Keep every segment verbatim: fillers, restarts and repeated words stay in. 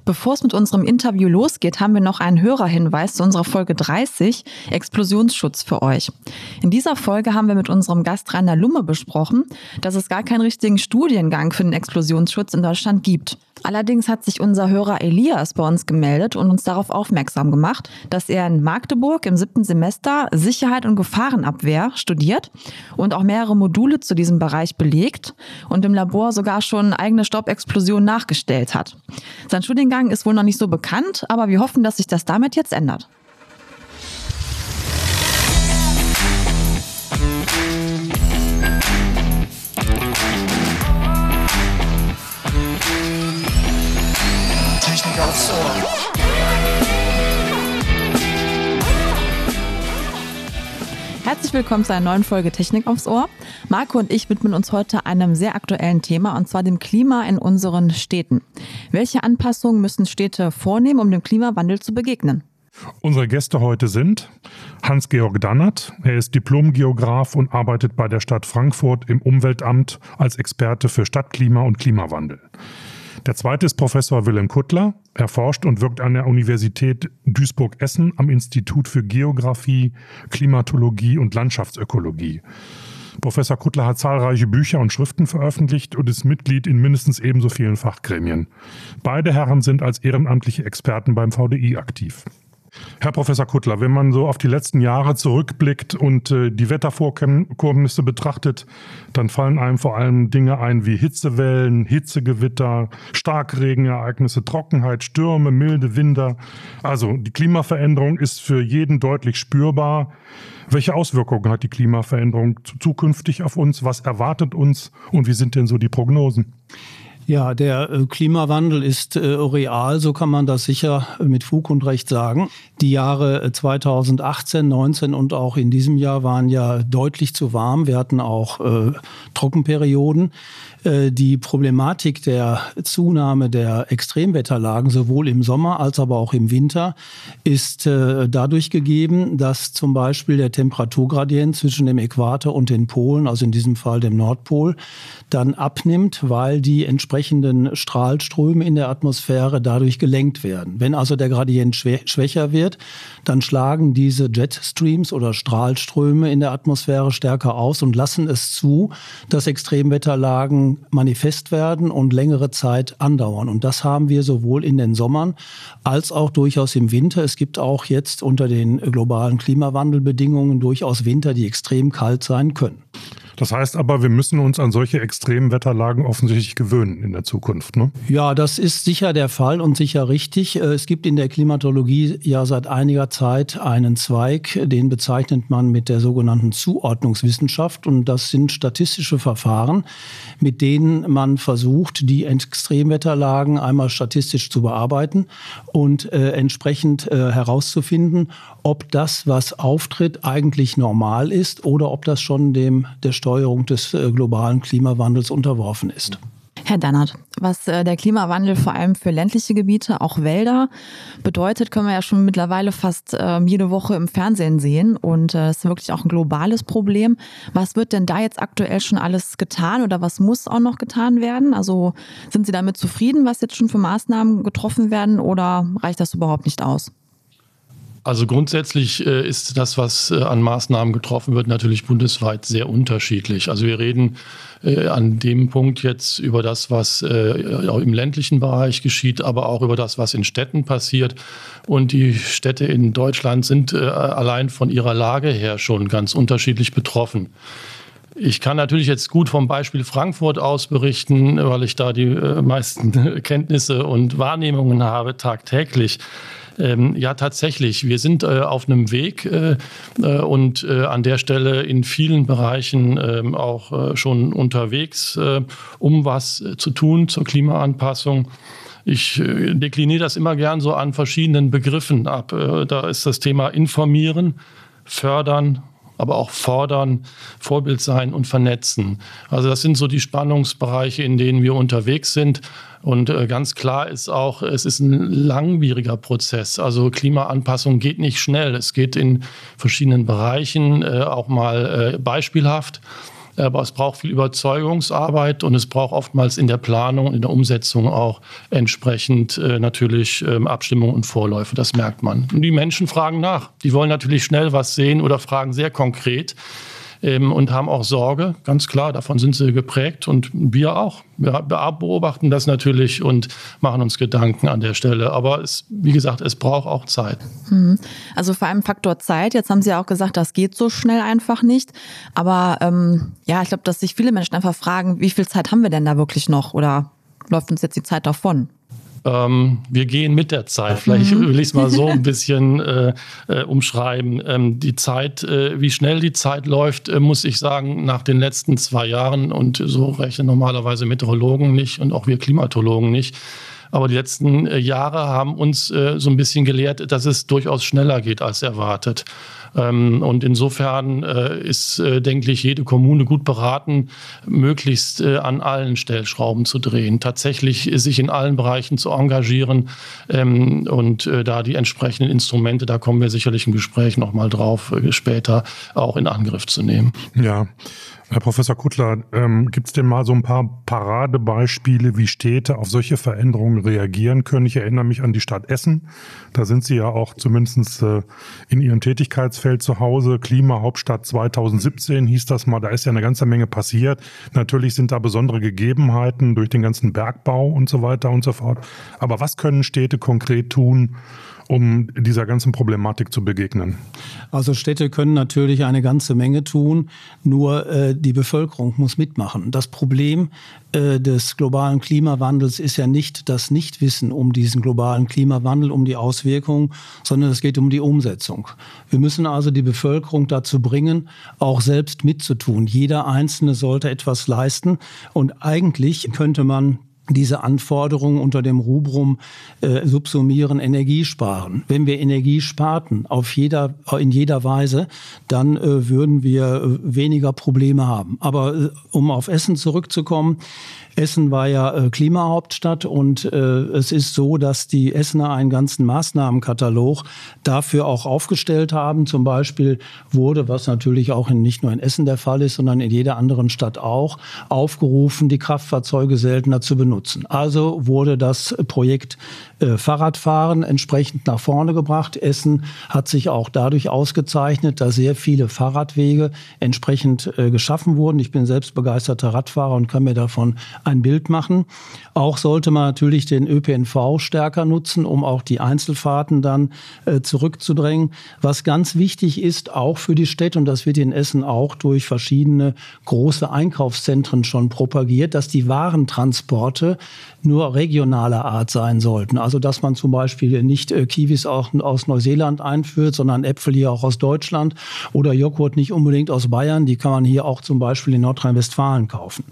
Bevor es mit unserem Interview losgeht, haben wir noch einen Hörerhinweis zu unserer Folge dreißig, Explosionsschutz für euch. In dieser Folge haben wir mit unserem Gast Rainer Lumme besprochen, dass es gar keinen richtigen Studiengang für den Explosionsschutz in Deutschland gibt. Allerdings hat sich unser Hörer Elias bei uns gemeldet und uns darauf aufmerksam gemacht, dass er in Magdeburg im siebten Semester Sicherheit und Gefahrenabwehr studiert und auch mehrere Module zu diesem Bereich belegt und im Labor sogar schon eigene Staubexplosionen nachgestellt hat. Sein Studiengang ist wohl noch nicht so bekannt, aber wir hoffen, dass sich das damit jetzt ändert. Technik aufs Ohr. Herzlich willkommen zu einer neuen Folge Technik aufs Ohr. Marco und ich widmen uns heute einem sehr aktuellen Thema, und zwar dem Klima in unseren Städten. Welche Anpassungen müssen Städte vornehmen, um dem Klimawandel zu begegnen? Unsere Gäste heute sind Hans-Georg Dannert. Er ist Diplom-Geograf und arbeitet bei der Stadt Frankfurt im Umweltamt als Experte für Stadtklima und Klimawandel. Der zweite ist Professor Wilhelm Kuttler. Er forscht und wirkt an der Universität Duisburg-Essen am Institut für Geographie, Klimatologie und Landschaftsökologie. Professor Kuttler hat zahlreiche Bücher und Schriften veröffentlicht und ist Mitglied in mindestens ebenso vielen Fachgremien. Beide Herren sind als ehrenamtliche Experten beim V D I aktiv. Herr Professor Kuttler, wenn man so auf die letzten Jahre zurückblickt und äh, die Wettervorkommnisse betrachtet, dann fallen einem vor allem Dinge ein wie Hitzewellen, Hitzegewitter, Starkregenereignisse, Trockenheit, Stürme, milde Winter. Also die Klimaveränderung ist für jeden deutlich spürbar. Welche Auswirkungen hat die Klimaveränderung zukünftig auf uns? Was erwartet uns und wie sind denn so die Prognosen? Ja, der äh, Klimawandel ist äh, real, so kann man das sicher mit Fug und Recht sagen. Die Jahre zweitausendachtzehn, neunzehn und auch in diesem Jahr waren ja deutlich zu warm. Wir hatten auch äh, Trockenperioden. Äh, die Problematik der Zunahme der Extremwetterlagen, sowohl im Sommer als aber auch im Winter, ist äh, dadurch gegeben, dass zum Beispiel der Temperaturgradient zwischen dem Äquator und den Polen, also in diesem Fall dem Nordpol, dann abnimmt, weil die entsprechenden Strahlströme in der Atmosphäre dadurch gelenkt werden. Wenn also der Gradient schwä- schwächer wird, dann schlagen diese Jetstreams oder Strahlströme in der Atmosphäre stärker aus und lassen es zu, dass Extremwetterlagen manifest werden und längere Zeit andauern. Und das haben wir sowohl in den Sommern als auch durchaus im Winter. Es gibt auch jetzt unter den globalen Klimawandelbedingungen durchaus Winter, die extrem kalt sein können. Das heißt aber, wir müssen uns an solche extremen Wetterlagen offensichtlich gewöhnen in der Zukunft, ne? Ja, das ist sicher der Fall und sicher richtig. Es gibt in der Klimatologie ja seit einiger Zeit einen Zweig, den bezeichnet man mit der sogenannten Zuordnungswissenschaft. Und das sind statistische Verfahren, mit denen man versucht, die Extremwetterlagen einmal statistisch zu bearbeiten und äh, entsprechend äh, herauszufinden, ob das, was auftritt, eigentlich normal ist oder ob das schon dem der Steuerung des äh, globalen Klimawandels unterworfen ist. Herr Dannert, was äh, der Klimawandel vor allem für ländliche Gebiete, auch Wälder, bedeutet, können wir ja schon mittlerweile fast äh, jede Woche im Fernsehen sehen. Und es äh, ist wirklich auch ein globales Problem. Was wird denn da jetzt aktuell schon alles getan oder was muss auch noch getan werden? Also sind Sie damit zufrieden, was jetzt schon für Maßnahmen getroffen werden, oder reicht das überhaupt nicht aus? Also grundsätzlich äh, ist das, was äh, an Maßnahmen getroffen wird, natürlich bundesweit sehr unterschiedlich. Also wir reden äh, an dem Punkt jetzt über das, was äh, auch im ländlichen Bereich geschieht, aber auch über das, was in Städten passiert. Und die Städte in Deutschland sind äh, allein von ihrer Lage her schon ganz unterschiedlich betroffen. Ich kann natürlich jetzt gut vom Beispiel Frankfurt aus berichten, weil ich da die äh, meisten Kenntnisse und Wahrnehmungen habe tagtäglich. Ähm, ja, tatsächlich. Wir sind äh, auf einem Weg äh, äh, und äh, an der Stelle in vielen Bereichen äh, auch äh, schon unterwegs, äh, um was äh, zu tun zur Klimaanpassung. Ich äh, dekliniere das immer gern so an verschiedenen Begriffen ab. Äh, da ist das Thema informieren, fördern, aber auch fordern, Vorbild sein und vernetzen. Also das sind so die Spannungsbereiche, in denen wir unterwegs sind. Und äh, ganz klar ist auch, es ist ein langwieriger Prozess. Also Klimaanpassung geht nicht schnell. Es geht in verschiedenen Bereichen, äh, auch mal äh, beispielhaft. Aber es braucht viel Überzeugungsarbeit und es braucht oftmals in der Planung, in der Umsetzung auch entsprechend äh, natürlich ähm, Abstimmung und Vorläufe. Das merkt man. Und die Menschen fragen nach. Die wollen natürlich schnell was sehen oder fragen sehr konkret. Ähm, und haben auch Sorge, ganz klar, davon sind sie geprägt und wir auch. Wir beobachten das natürlich und machen uns Gedanken an der Stelle. Aber es, wie gesagt, es braucht auch Zeit. Also vor allem Faktor Zeit. Jetzt haben Sie ja auch gesagt, das geht so schnell einfach nicht. Aber ähm, ja, ich glaube, dass sich viele Menschen einfach fragen, wie viel Zeit haben wir denn da wirklich noch? Oder läuft uns jetzt die Zeit davon? Ähm, wir gehen mit der Zeit. Vielleicht will ich es mal so ein bisschen äh, äh, umschreiben. Ähm, die Zeit, äh, wie schnell die Zeit läuft, äh, muss ich sagen, nach den letzten zwei Jahren, und so rechnen normalerweise Meteorologen nicht und auch wir Klimatologen nicht. Aber die letzten äh, Jahre haben uns äh, so ein bisschen gelehrt, dass es durchaus schneller geht als erwartet. Ähm, und insofern äh, ist, äh, denke ich, jede Kommune gut beraten, möglichst äh, an allen Stellschrauben zu drehen, tatsächlich äh, sich in allen Bereichen zu engagieren ähm, und äh, da die entsprechenden Instrumente, da kommen wir sicherlich im Gespräch noch mal drauf, äh, später auch in Angriff zu nehmen. Ja. Herr Professor Kuttler, ähm, gibt es denn mal so ein paar Paradebeispiele, wie Städte auf solche Veränderungen reagieren können? Ich erinnere mich an die Stadt Essen. Da sind Sie ja auch zumindest äh, in Ihrem Tätigkeitsfeld zu Hause. Klimahauptstadt zweitausendsiebzehn hieß das mal. Da ist ja eine ganze Menge passiert. Natürlich sind da besondere Gegebenheiten durch den ganzen Bergbau und so weiter und so fort. Aber was können Städte konkret tun, um dieser ganzen Problematik zu begegnen? Also Städte können natürlich eine ganze Menge tun, nur äh, die Bevölkerung muss mitmachen. Das Problem äh, des globalen Klimawandels ist ja nicht das Nichtwissen um diesen globalen Klimawandel, um die Auswirkungen, sondern es geht um die Umsetzung. Wir müssen also die Bevölkerung dazu bringen, auch selbst mitzutun. Jeder Einzelne sollte etwas leisten und eigentlich könnte man diese Anforderungen unter dem Rubrum äh, subsumieren, Energie sparen. Wenn wir Energie sparten auf jeder, in jeder Weise, dann äh, würden wir äh, weniger Probleme haben. Aber äh, um auf Essen zurückzukommen, Essen war ja äh, Klimahauptstadt und äh, es ist so, dass die Essener einen ganzen Maßnahmenkatalog dafür auch aufgestellt haben. Zum Beispiel wurde, was natürlich auch in, nicht nur in Essen der Fall ist, sondern in jeder anderen Stadt auch, aufgerufen, die Kraftfahrzeuge seltener zu benutzen. Also wurde das Projekt äh, Fahrradfahren entsprechend nach vorne gebracht. Essen hat sich auch dadurch ausgezeichnet, dass sehr viele Fahrradwege entsprechend äh, geschaffen wurden. Ich bin selbst begeisterter Radfahrer und kann mir davon ein Bild machen. Auch sollte man natürlich den Ö P N V stärker nutzen, um auch die Einzelfahrten dann äh, zurückzudrängen. Was ganz wichtig ist, auch für die Städte, und das wird in Essen auch durch verschiedene große Einkaufszentren schon propagiert, dass die Warentransporte nur regionaler Art sein sollten. Also dass man zum Beispiel nicht äh, Kiwis auch aus Neuseeland einführt, sondern Äpfel hier auch aus Deutschland oder Joghurt nicht unbedingt aus Bayern. Die kann man hier auch zum Beispiel in Nordrhein-Westfalen kaufen.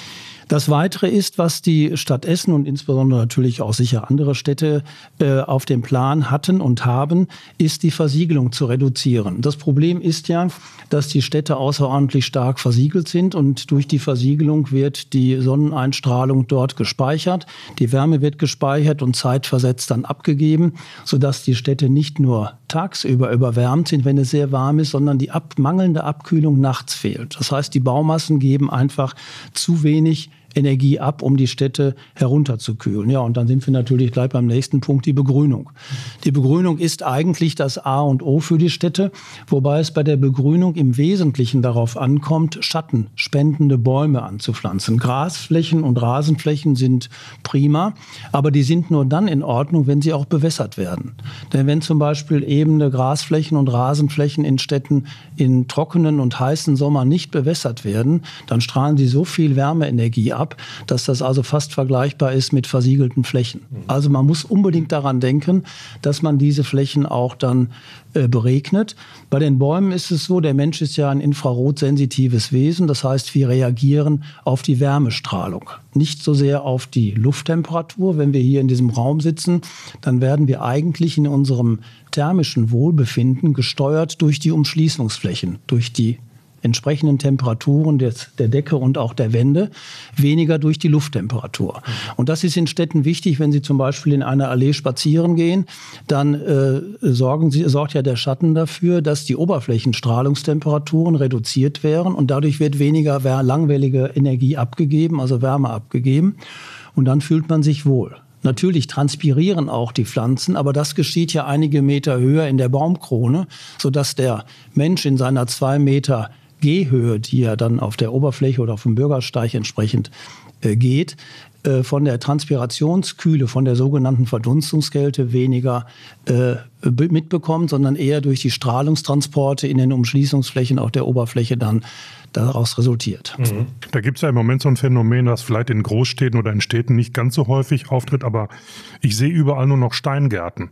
Das Weitere ist, was die Stadt Essen und insbesondere natürlich auch sicher andere Städte äh, auf dem Plan hatten und haben, ist die Versiegelung zu reduzieren. Das Problem ist ja, dass die Städte außerordentlich stark versiegelt sind und durch die Versiegelung wird die Sonneneinstrahlung dort gespeichert. Die Wärme wird gespeichert und zeitversetzt dann abgegeben, sodass die Städte nicht nur tagsüber überwärmt sind, wenn es sehr warm ist, sondern die ab, mangelnde Abkühlung nachts fehlt. Das heißt, die Baumassen geben einfach zu wenig Energie ab, um die Städte herunterzukühlen. Ja, und dann sind wir natürlich gleich beim nächsten Punkt, die Begrünung. Die Begrünung ist eigentlich das A und O für die Städte, wobei es bei der Begrünung im Wesentlichen darauf ankommt, schattenspendende Bäume anzupflanzen. Grasflächen und Rasenflächen sind prima, aber die sind nur dann in Ordnung, wenn sie auch bewässert werden. Denn wenn zum Beispiel ebene Grasflächen und Rasenflächen in Städten in trockenen und heißen Sommer nicht bewässert werden, dann strahlen sie so viel Wärmeenergie ab, dass das also fast vergleichbar ist mit versiegelten Flächen. Also man muss unbedingt daran denken, dass man diese Flächen auch dann äh, beregnet. Bei den Bäumen ist es so, der Mensch ist ja ein infrarotsensitives Wesen. Das heißt, wir reagieren auf die Wärmestrahlung. Nicht so sehr auf die Lufttemperatur. Wenn wir hier in diesem Raum sitzen, dann werden wir eigentlich in unserem thermischen Wohlbefinden gesteuert durch die Umschließungsflächen, durch die entsprechenden Temperaturen des, der Decke und auch der Wände, weniger durch die Lufttemperatur. Und das ist in Städten wichtig, wenn Sie zum Beispiel in einer Allee spazieren gehen, dann äh, sorgen Sie, sorgt ja der Schatten dafür, dass die Oberflächenstrahlungstemperaturen reduziert werden und dadurch wird weniger langwellige Energie abgegeben, also Wärme abgegeben. Und dann fühlt man sich wohl. Natürlich transpirieren auch die Pflanzen, aber das geschieht ja einige Meter höher in der Baumkrone, sodass der Mensch in seiner zwei Meter Gehhöhe, die ja dann auf der Oberfläche oder auf dem Bürgersteig entsprechend äh, geht, äh, von der Transpirationskühle, von der sogenannten Verdunstungskälte weniger äh, mitbekommt, sondern eher durch die Strahlungstransporte in den Umschließungsflächen auf der Oberfläche dann daraus resultiert. Mhm. Da gibt es ja im Moment so ein Phänomen, das vielleicht in Großstädten oder in Städten nicht ganz so häufig auftritt, aber ich sehe überall nur noch Steingärten.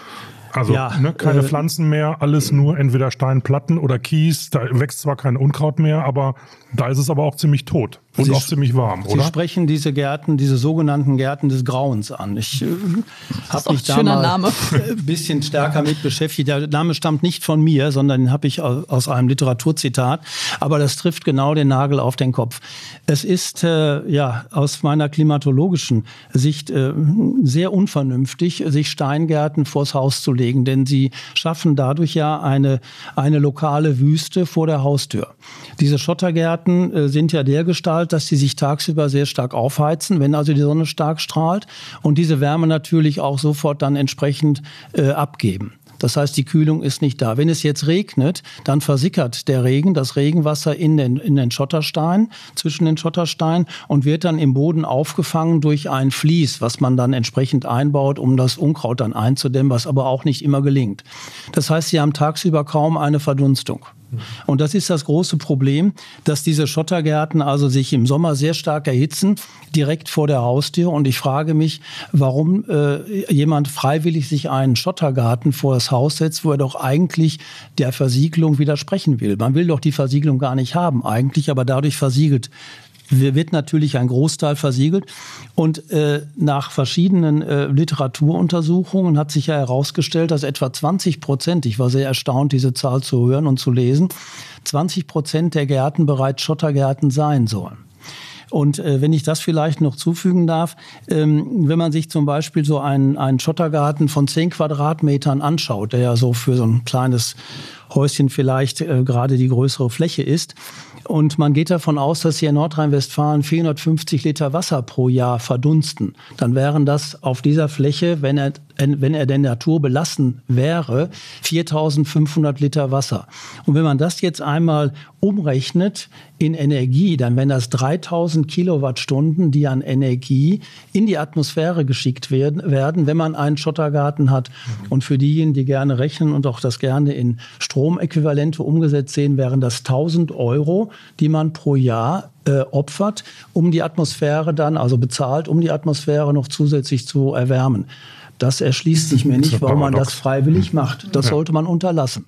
Also ja, ne, keine äh, Pflanzen mehr, alles nur entweder Steinplatten oder Kies. Da wächst zwar kein Unkraut mehr, aber da ist es aber auch ziemlich tot und Sie auch ziemlich warm, Sie oder? Sie sprechen diese Gärten, diese sogenannten Gärten des Grauens an. Ich äh, habe mich da mal Name. ein bisschen stärker mit beschäftigt. Der Name stammt nicht von mir, sondern den habe ich aus einem Literaturzitat. Aber das trifft genau den Nagel auf den Kopf. Es ist äh, ja aus meiner klimatologischen Sicht äh, sehr unvernünftig, sich Steingärten vors Haus zu legen, denn sie schaffen dadurch ja eine, eine lokale Wüste vor der Haustür. Diese Schottergärten äh, sind ja dergestalt, dass sie sich tagsüber sehr stark aufheizen, wenn also die Sonne stark strahlt und diese Wärme natürlich auch sofort dann entsprechend äh, abgeben. Das heißt, die Kühlung ist nicht da. Wenn es jetzt regnet, dann versickert der Regen, das Regenwasser in den, in den Schotterstein, zwischen den Schottersteinen und wird dann im Boden aufgefangen durch ein Vlies, was man dann entsprechend einbaut, um das Unkraut dann einzudämmen, was aber auch nicht immer gelingt. Das heißt, Sie haben tagsüber kaum eine Verdunstung. Und das ist das große Problem, dass diese Schottergärten also sich im Sommer sehr stark erhitzen, direkt vor der Haustür. Und ich frage mich, warum äh, jemand freiwillig sich einen Schottergarten vor das Haus setzt, wo er doch eigentlich der Versiegelung widersprechen will. Man will doch die Versiegelung gar nicht haben eigentlich, aber dadurch versiegelt wird natürlich ein Großteil versiegelt. Und äh, nach verschiedenen äh, Literaturuntersuchungen hat sich ja herausgestellt, dass etwa zwanzig Prozent, ich war sehr erstaunt, diese Zahl zu hören und zu lesen, zwanzig Prozent der Gärten bereits Schottergärten sein sollen. Und äh, wenn ich das vielleicht noch zufügen darf, ähm, wenn man sich zum Beispiel so einen, einen Schottergarten von zehn Quadratmetern anschaut, der ja so für so ein kleines Häuschen vielleicht äh, gerade die größere Fläche ist, und man geht davon aus, dass hier in Nordrhein-Westfalen vierhundertfünfzig Liter Wasser pro Jahr verdunsten, dann wären das auf dieser Fläche, wenn er, wenn er der Natur belassen wäre, viertausendfünfhundert Liter Wasser. Und wenn man das jetzt einmal umrechnet in Energie, dann wären das dreitausend Kilowattstunden, die an Energie in die Atmosphäre geschickt werden, werden, wenn man einen Schottergarten hat. Mhm. Und für diejenigen, die gerne rechnen und auch das gerne in Stromäquivalente umgesetzt sehen, wären das tausend Euro, die man pro Jahr äh, opfert, um die Atmosphäre dann, also bezahlt, um die Atmosphäre noch zusätzlich zu erwärmen. Das erschließt sich mir nicht, warum man das freiwillig macht. Das sollte man unterlassen.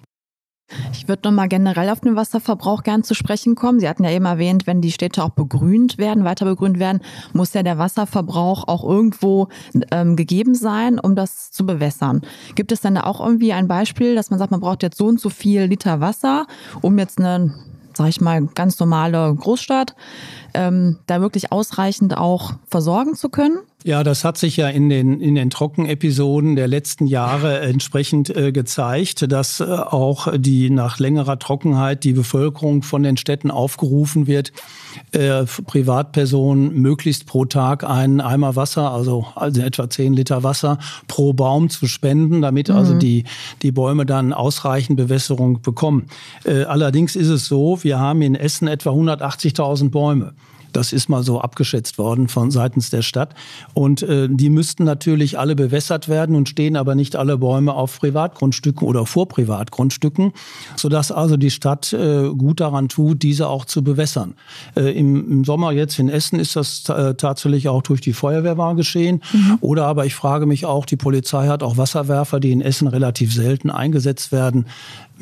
Ich würde nochmal generell auf den Wasserverbrauch gern zu sprechen kommen. Sie hatten ja eben erwähnt, wenn die Städte auch begrünt werden, weiter begrünt werden, muss ja der Wasserverbrauch auch irgendwo ähm, gegeben sein, um das zu bewässern. Gibt es dann da auch irgendwie ein Beispiel, dass man sagt, man braucht jetzt so und so viel Liter Wasser, um jetzt eine, sag ich mal, ganz normale Großstadt ähm, da wirklich ausreichend auch versorgen zu können? Ja, das hat sich ja in den, in den Trockenepisoden der letzten Jahre entsprechend äh, gezeigt, dass äh, auch die nach längerer Trockenheit die Bevölkerung von den Städten aufgerufen wird, äh, Privatpersonen möglichst pro Tag einen Eimer Wasser, also, also etwa zehn Liter Wasser pro Baum zu spenden, damit mhm. also die, die Bäume dann ausreichend Bewässerung bekommen. Äh, allerdings ist es so, wir haben in Essen etwa hundertachtzigtausend Bäume. Das ist mal so abgeschätzt worden von seitens der Stadt. Und äh, die müssten natürlich alle bewässert werden und stehen aber nicht alle Bäume auf Privatgrundstücken oder vor Privatgrundstücken, sodass also die Stadt äh, gut daran tut, diese auch zu bewässern. Äh, im, im Sommer jetzt in Essen ist das äh, tatsächlich auch durch die Feuerwehrwahl geschehen. Mhm. Oder aber ich frage mich auch, die Polizei hat auch Wasserwerfer, die in Essen relativ selten eingesetzt werden,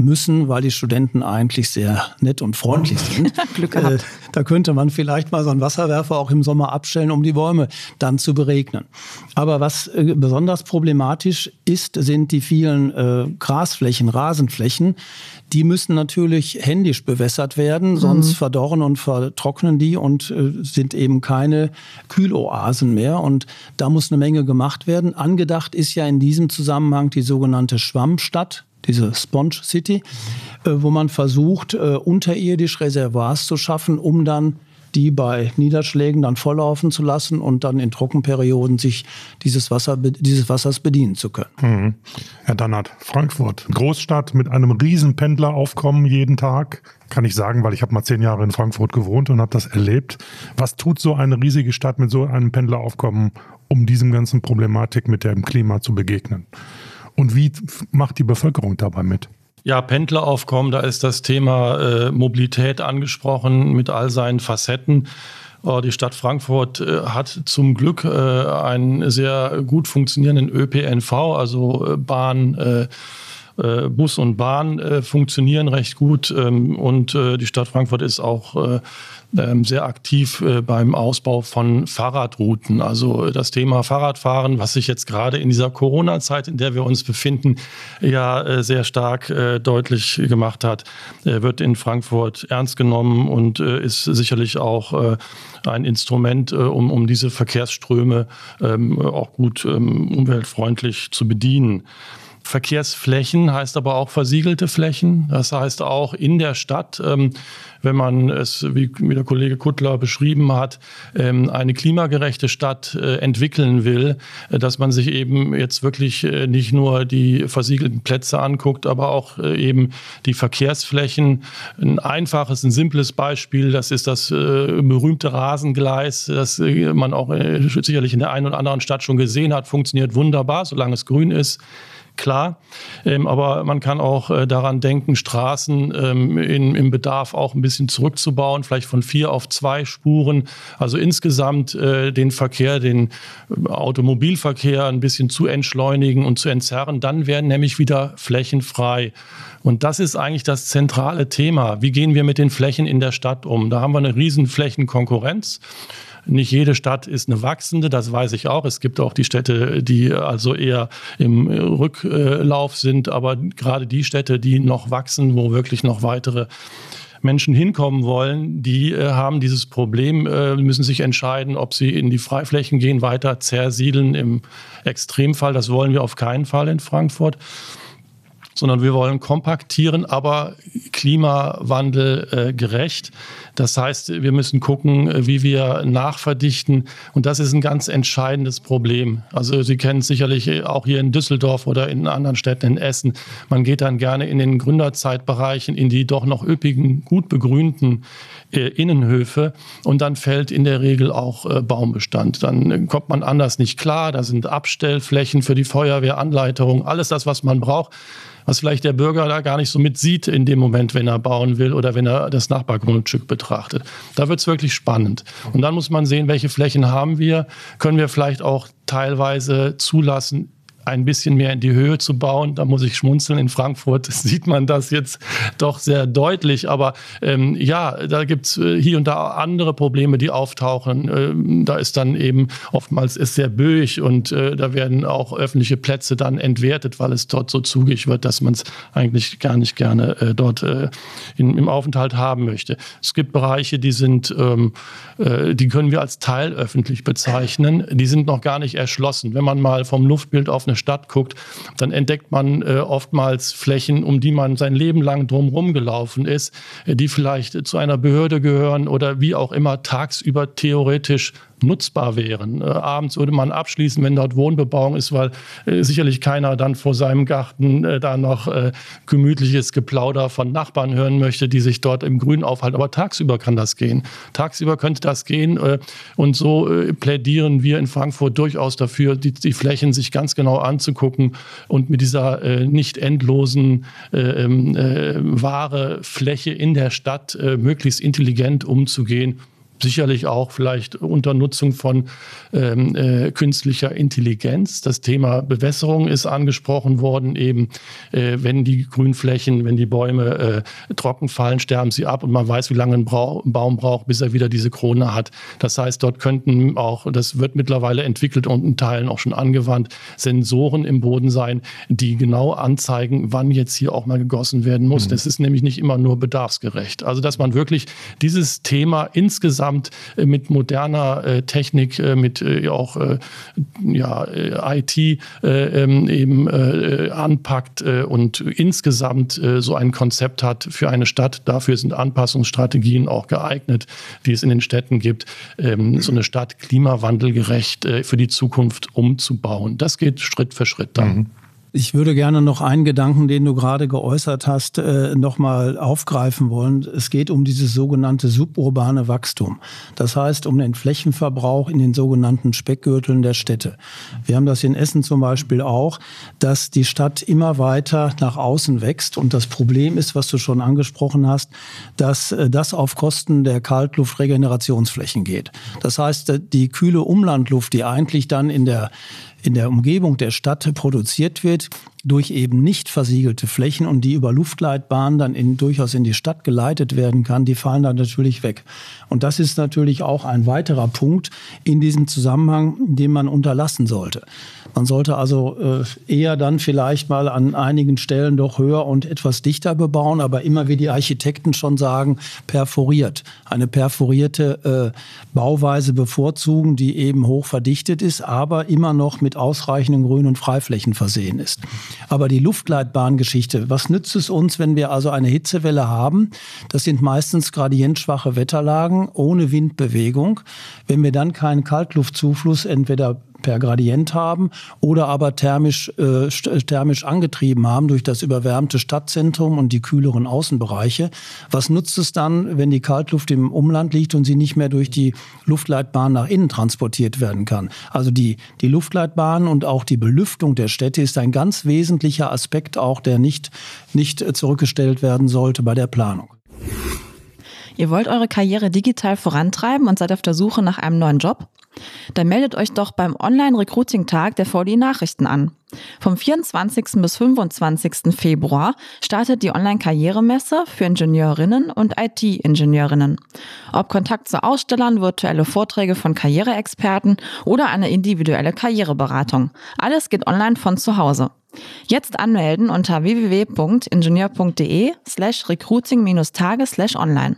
müssen, weil die Studenten eigentlich sehr nett und freundlich sind. Glück gehabt. Äh, da könnte man vielleicht mal so einen Wasserwerfer auch im Sommer abstellen, um die Bäume dann zu beregnen. Aber was äh, besonders problematisch ist, sind die vielen äh, Grasflächen, Rasenflächen. Die müssen natürlich händisch bewässert werden, sonst mhm. verdorren und vertrocknen die und äh, sind eben keine Kühloasen mehr. Und da muss eine Menge gemacht werden. Angedacht ist ja in diesem Zusammenhang die sogenannte Schwammstadt, diese Sponge City, äh, wo man versucht, äh, unterirdisch Reservoirs zu schaffen, um dann die bei Niederschlägen dann volllaufen zu lassen und dann in Trockenperioden sich dieses, Wasser, dieses Wassers bedienen zu können. Mhm. Herr Dannert, Frankfurt, Großstadt mit einem riesen Pendleraufkommen jeden Tag. Kann ich sagen, weil ich habe mal zehn Jahre in Frankfurt gewohnt und habe das erlebt. Was tut so eine riesige Stadt mit so einem Pendleraufkommen, um diesem ganzen Problematik mit dem Klima zu begegnen? Und wie macht die Bevölkerung dabei mit? Ja, Pendleraufkommen, da ist das Thema äh, Mobilität angesprochen mit all seinen Facetten. Äh, die Stadt Frankfurt äh, hat zum Glück äh, einen sehr gut funktionierenden Ö P N V, also äh, Bahn, äh, äh, Bus und Bahn äh, funktionieren recht gut. Ähm, und äh, die Stadt Frankfurt ist auch äh, sehr aktiv beim Ausbau von Fahrradrouten. Also das Thema Fahrradfahren, was sich jetzt gerade in dieser Corona-Zeit, in der wir uns befinden, ja sehr stark deutlich gemacht hat, wird in Frankfurt ernst genommen und ist sicherlich auch ein Instrument, um, um diese Verkehrsströme auch gut umweltfreundlich zu bedienen. Verkehrsflächen heißt aber auch versiegelte Flächen. Das heißt auch in der Stadt, ähm, wenn man es, wie, wie der Kollege Kuttler beschrieben hat, ähm, eine klimagerechte Stadt äh, entwickeln will, äh, dass man sich eben jetzt wirklich äh, nicht nur die versiegelten Plätze anguckt, aber auch äh, eben die Verkehrsflächen. Ein einfaches, ein simples Beispiel, das ist das äh, berühmte Rasengleis, das äh, man auch äh, sicherlich in der einen oder anderen Stadt schon gesehen hat, funktioniert wunderbar, solange es grün ist. Klar, ähm, aber man kann auch äh, daran denken, Straßen ähm, in, im Bedarf auch ein bisschen zurückzubauen, vielleicht von vier auf zwei Spuren. Also insgesamt äh, den Verkehr, den Automobilverkehr ein bisschen zu entschleunigen und zu entzerren. Dann werden nämlich wieder Flächen frei. Und das ist eigentlich das zentrale Thema. Wie gehen wir mit den Flächen in der Stadt um? Da haben wir eine riesen Flächenkonkurrenz. Nicht jede Stadt ist eine wachsende, das weiß ich auch. Es gibt auch die Städte, die also eher im Rücklauf sind. Aber gerade die Städte, die noch wachsen, wo wirklich noch weitere Menschen hinkommen wollen, die äh, haben dieses Problem, äh, müssen sich entscheiden, ob sie in die Freiflächen gehen, weiter zersiedeln im Extremfall. Das wollen wir auf keinen Fall in Frankfurt, sondern wir wollen kompaktieren, aber klimawandelgerecht. Das heißt, wir müssen gucken, wie wir nachverdichten. Und das ist ein ganz entscheidendes Problem. Also Sie kennen es sicherlich auch hier in Düsseldorf oder in anderen Städten in Essen. Man geht dann gerne in den Gründerzeitbereichen, in die doch noch üppigen, gut begrünten äh, Innenhöfe. Und dann fällt in der Regel auch äh, Baumbestand. Dann äh, kommt man anders nicht klar. Da sind Abstellflächen für die Feuerwehr, Anleiterung, alles das, was man braucht, was vielleicht der Bürger da gar nicht so mit sieht in dem Moment, wenn er bauen will oder wenn er das Nachbargrundstück betrachtet. Da wird es wirklich spannend. Und dann muss man sehen, welche Flächen haben wir, können wir vielleicht auch teilweise zulassen, ein bisschen mehr in die Höhe zu bauen. Da muss ich schmunzeln. In Frankfurt sieht man das jetzt doch sehr deutlich. Aber ähm, ja, da gibt es äh, hier und da andere Probleme, die auftauchen. Ähm, da ist dann eben oftmals ist sehr böig und äh, da werden auch öffentliche Plätze dann entwertet, weil es dort so zugig wird, dass man es eigentlich gar nicht gerne äh, dort äh, in, im Aufenthalt haben möchte. Es gibt Bereiche, die sind, ähm, äh, die können wir als teilöffentlich bezeichnen. Die sind noch gar nicht erschlossen. Wenn man mal vom Luftbild auf eine Stadt guckt, dann entdeckt man äh, oftmals Flächen, um die man sein Leben lang drumherum gelaufen ist, äh, die vielleicht zu einer Behörde gehören oder wie auch immer tagsüber theoretisch nutzbar wären. Äh, abends würde man abschließen, wenn dort Wohnbebauung ist, weil äh, sicherlich keiner dann vor seinem Garten äh, da noch äh, gemütliches Geplauder von Nachbarn hören möchte, die sich dort im Grün aufhalten. Aber tagsüber kann das gehen. Tagsüber könnte das gehen äh, und so äh, plädieren wir in Frankfurt durchaus dafür, die, die Flächen sich ganz genau anzugucken und mit dieser äh, nicht endlosen äh, äh, wahre Fläche in der Stadt äh, möglichst intelligent umzugehen. sicherlich auch vielleicht unter Nutzung von ähm, äh, künstlicher Intelligenz. Das Thema Bewässerung ist angesprochen worden, eben äh, wenn die Grünflächen, wenn die Bäume äh, trocken fallen, sterben sie ab und man weiß, wie lange ein, Brau- ein Baum braucht, bis er wieder diese Krone hat. Das heißt, dort könnten auch, das wird mittlerweile entwickelt und in Teilen auch schon angewandt, Sensoren im Boden sein, die genau anzeigen, wann jetzt hier auch mal gegossen werden muss. Mhm. Das ist nämlich nicht immer nur bedarfsgerecht. Also, dass man wirklich dieses Thema insgesamt mit moderner äh, Technik, äh, mit äh, auch äh, ja, äh, I T äh, eben äh, anpackt äh, und insgesamt äh, so ein Konzept hat für eine Stadt. Dafür sind Anpassungsstrategien auch geeignet, die es in den Städten gibt, ähm, so eine Stadt klimawandelgerecht äh, für die Zukunft umzubauen. Das geht Schritt für Schritt dann. Mhm. Ich würde gerne noch einen Gedanken, den du gerade geäußert hast, äh, nochmal aufgreifen wollen. Es geht um dieses sogenannte suburbane Wachstum. Das heißt, um den Flächenverbrauch in den sogenannten Speckgürteln der Städte. Wir haben das in Essen zum Beispiel auch, dass die Stadt immer weiter nach außen wächst. Und das Problem ist, was du schon angesprochen hast, dass äh, das auf Kosten der Kaltluftregenerationsflächen geht. Das heißt, die kühle Umlandluft, die eigentlich dann in der in der Umgebung der Stadt produziert wird, durch eben nicht versiegelte Flächen und die über Luftleitbahnen dann in, durchaus in die Stadt geleitet werden kann, die fallen dann natürlich weg. Und das ist natürlich auch ein weiterer Punkt in diesem Zusammenhang, den man unterlassen sollte. Man sollte also äh, eher dann vielleicht mal an einigen Stellen doch höher und etwas dichter bebauen, aber immer, wie die Architekten schon sagen, perforiert. Eine perforierte äh, Bauweise bevorzugen, die eben hoch verdichtet ist, aber immer noch mit ausreichenden Grün- und Freiflächen versehen ist. Aber die Luftleitbahngeschichte, was nützt es uns, wenn wir also eine Hitzewelle haben? Das sind meistens gradientschwache Wetterlagen ohne Windbewegung. Wenn wir dann keinen Kaltluftzufluss entweder per Gradient haben oder aber thermisch, äh, thermisch angetrieben haben durch das überwärmte Stadtzentrum und die kühleren Außenbereiche. Was nutzt es dann, wenn die Kaltluft im Umland liegt und sie nicht mehr durch die Luftleitbahn nach innen transportiert werden kann? Also die, die Luftleitbahn und auch die Belüftung der Städte ist ein ganz wesentlicher Aspekt auch, der nicht, nicht zurückgestellt werden sollte bei der Planung. Ihr wollt eure Karriere digital vorantreiben und seid auf der Suche nach einem neuen Job? Dann meldet euch doch beim Online-Recruiting-Tag der V D I-Nachrichten an. Vom vierundzwanzigsten bis fünfundzwanzigsten Februar startet die Online-Karrieremesse für Ingenieurinnen und I T-Ingenieurinnen. Ob Kontakt zu Ausstellern, virtuelle Vorträge von Karriereexperten oder eine individuelle Karriereberatung. Alles geht online von zu Hause. Jetzt anmelden unter w w w punkt ingenieur punkt d e slash recruiting tage slash online.